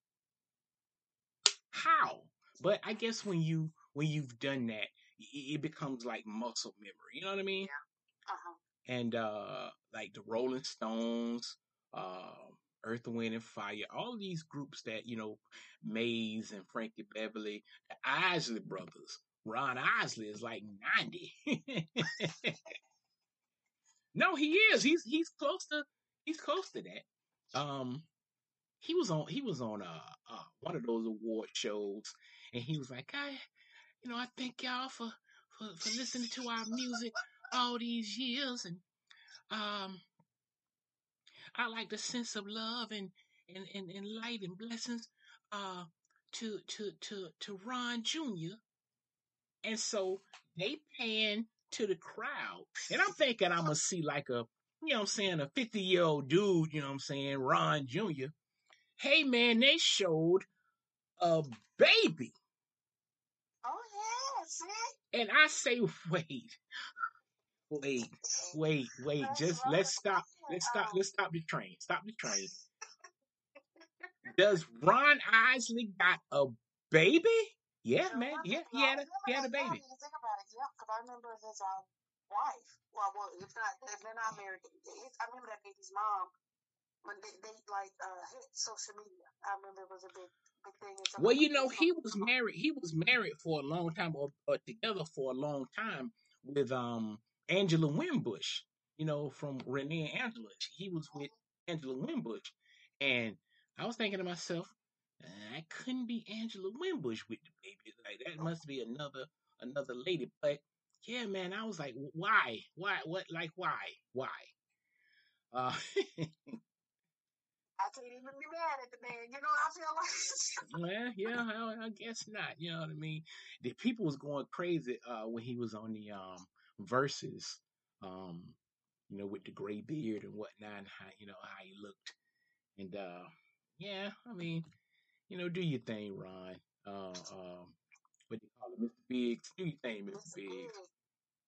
S1: How? But I guess when you when you've done that, it becomes like muscle memory. You know what I mean?
S2: Yeah. Uh-huh.
S1: And uh, like the Rolling Stones, uh, Earth, Wind and Fire, all these groups that, you know, Maze and Frankie Beverly, the Isley Brothers. Ron Isley is like ninety. No, he is. He's he's close to he's close to that. Um, he was on he was on uh, uh one of those award shows, and he was like, I, you know, I thank y'all for for, for listening to our music all these years, and um, I like the sense of love and and, and, and light and blessings uh to to to to Ron Junior And so they pan to the crowd. And I'm thinking I'm gonna see like a, you know what I'm saying, a fifty year old dude, you know what I'm saying, Ron Junior Hey man, they showed a baby.
S2: Oh yeah, see?
S1: And I say, wait, wait, wait, wait,
S2: That's
S1: just
S2: what
S1: let's
S2: I'm
S1: stop.
S2: saying.
S1: Let's stop.
S2: Um,
S1: Let's stop the train. Stop the train. Does Ron Isley got a baby? Yeah,
S2: you
S1: man.
S2: remember,
S1: Yeah,
S2: you
S1: he
S2: know, I
S1: had a
S2: remember
S1: he had a
S2: that now
S1: baby.
S2: that you think about it, yeah, because I remember his um wife. Well, well, if not, if they're not married, it's, I remember that baby's mom when they, they like uh hit social media. I remember it was a big big thing. And some
S1: Well,
S2: of the
S1: you know,
S2: kids
S1: he
S2: talking
S1: was
S2: about.
S1: married. He was married for a long time, or, or together for a long time with um Angela Winbush. You know, from Renee and Angela. He was with Angela Winbush, and I was thinking to myself, that couldn't be Angela Winbush with the baby. Like that must be another another lady. But yeah, man, I was like, why, why, what, like, why, why? Uh,
S2: I can't even be mad at the man. You know, I feel like.
S1: Well, yeah, I, I guess not. You know what I mean? The people was going crazy uh, when he was on the um verses, um, you know, with the gray beard and whatnot, and how you know how he looked. And uh, yeah, I mean, you know, do your thing, Ron. Uh, um, what do you call it, Mister Biggs? Do your thing, Mister
S2: Listen,
S1: Biggs.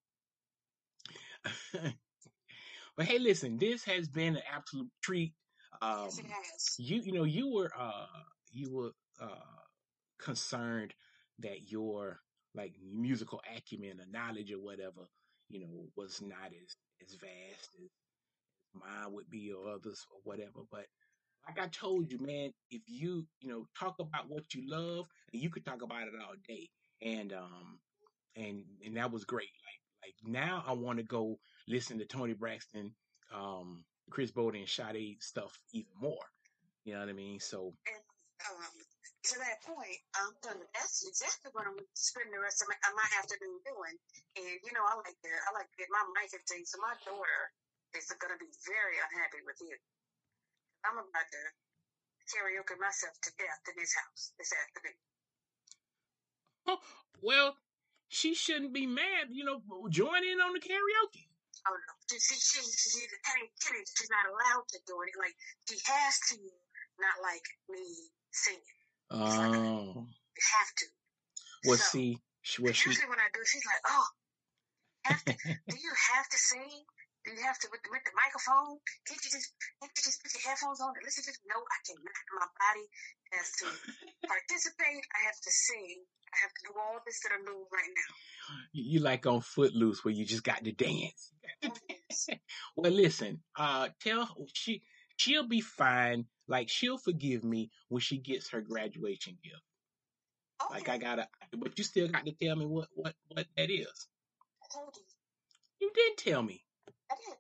S1: But hey, listen, this has been an absolute treat. Um,
S2: yes, it has.
S1: you you know you were uh you were uh concerned that your like musical acumen or knowledge or whatever, you know, was not as as vast as mine would be or others or whatever. But like I told you, man, if you you know talk about what you love, and you could talk about it all day, and um and and that was great. Like like now I want to go listen to Tony Braxton, um, Chris Bowden, and Sade stuff even more. You know what I mean? So
S2: And um, to that point, I'm gonna. That's exactly what I'm gonna spend the rest of my, my afternoon doing. And you know, I like to I like to get my mic and things. So my daughter is gonna be very unhappy with you. I'm about to karaoke myself to death in this house this afternoon.
S1: oh, well, she shouldn't be mad. You know, join in on the karaoke.
S2: Oh no, she she she, she, she she's not allowed to do it. Like she has to not like me singing. It's like
S1: Oh,
S2: you have to.
S1: well,
S2: So
S1: see, she, well, she,
S2: usually when I do, she's like, "Oh, have to? Do you have to sing? Do you have to with the, with the microphone? Can't you just can't you just put your headphones on and listen to?" No, I cannot. My body has to participate. I have to sing. I have to do all this that I'm doing right now.
S1: you like on Footloose where you just got to dance.
S2: Oh, yes.
S1: Well, listen, uh, tell she she'll be fine. Like she'll forgive me when she gets her graduation gift.
S2: Okay.
S1: Like I gotta, but you still got to tell me what what what that is.
S2: I told you.
S1: You did tell me.
S2: I did.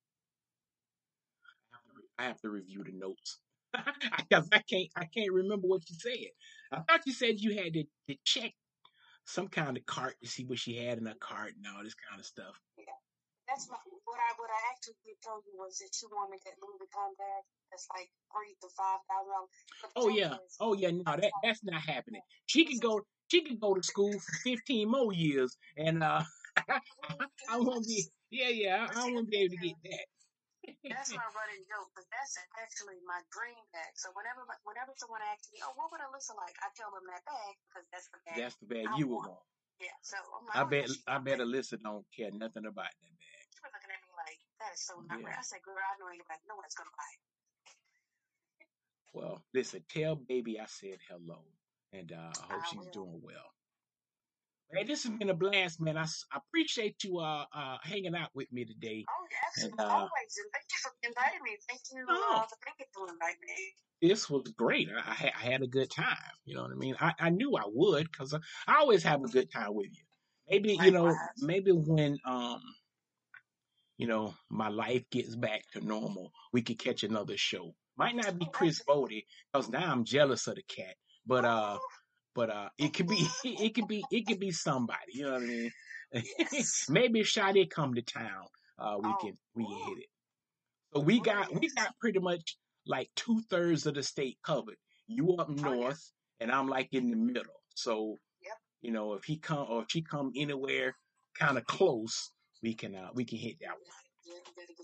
S1: I have to review the notes because I can't I can't remember what you said. I thought you said you had to, to check some kind of cart to see what she had in her cart and all this kind of stuff.
S2: Yeah. That's my, what I what I actually did tell you was that you wanted that Louis Vuitton bag that's like three to five thousand dollars.
S1: Oh yeah, is, oh yeah, no, that that's not happening. She could go, she could go to school for fifteen more years, and uh, I won't be, yeah, yeah, I, I won't be able to get that.
S2: That's my running joke, but that's actually my dream bag. So whenever whenever someone asks me, "Oh, what would Alyssa like?" I tell them that bag because that's the bag.
S1: That's the bag I you would want.
S2: Yeah. So I'm like,
S1: I bet I bet Alyssa don't care nothing about that bag.
S2: She was looking at me like, "That is so not yeah. right." I said, "Girl, I know anybody. No one's gonna buy it."
S1: Well, listen, tell baby I said hello, and uh, I hope I she's will. doing well. Hey, this has been a blast, man. I, I appreciate you uh, uh, hanging out with me today.
S2: Oh, absolutely. And, uh, always. And thank you for inviting me. Thank you
S1: oh,
S2: uh, for thank you for inviting me.
S1: This was great. I, I, I had a good time. You know what I mean? I, I knew I would because I, I always have a good time with you. Maybe, Likewise. you know, maybe when, um, you know, my life gets back to normal, we could catch another show. Might not be Chris Bodie because now I'm jealous of the cat. But, uh, But uh, it could be, it could be, it could be somebody. You know what I mean? Yes. Maybe if Sade come to town, uh, we oh. can we can hit it. So we got we got pretty much like two thirds of the state covered. You up north, oh, yeah. and I'm like in the middle. So yep. you know, if he come or if she come anywhere kind of close, we can uh, we can hit that one.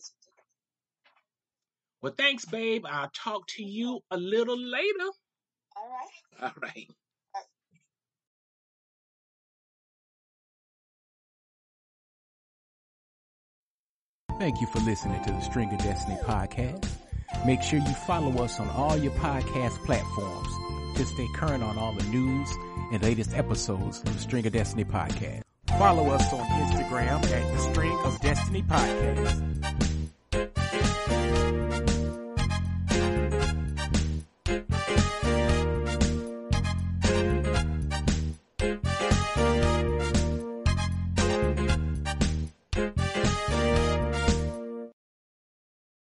S1: Well, thanks, babe. I'll talk to you a little later.
S2: All right.
S1: All right.
S3: Thank you for listening to the String of Destiny podcast. Make sure you follow us on all your podcast platforms to stay current on all the news and latest episodes of the String of Destiny podcast. Follow us on Instagram at the String of Destiny podcast.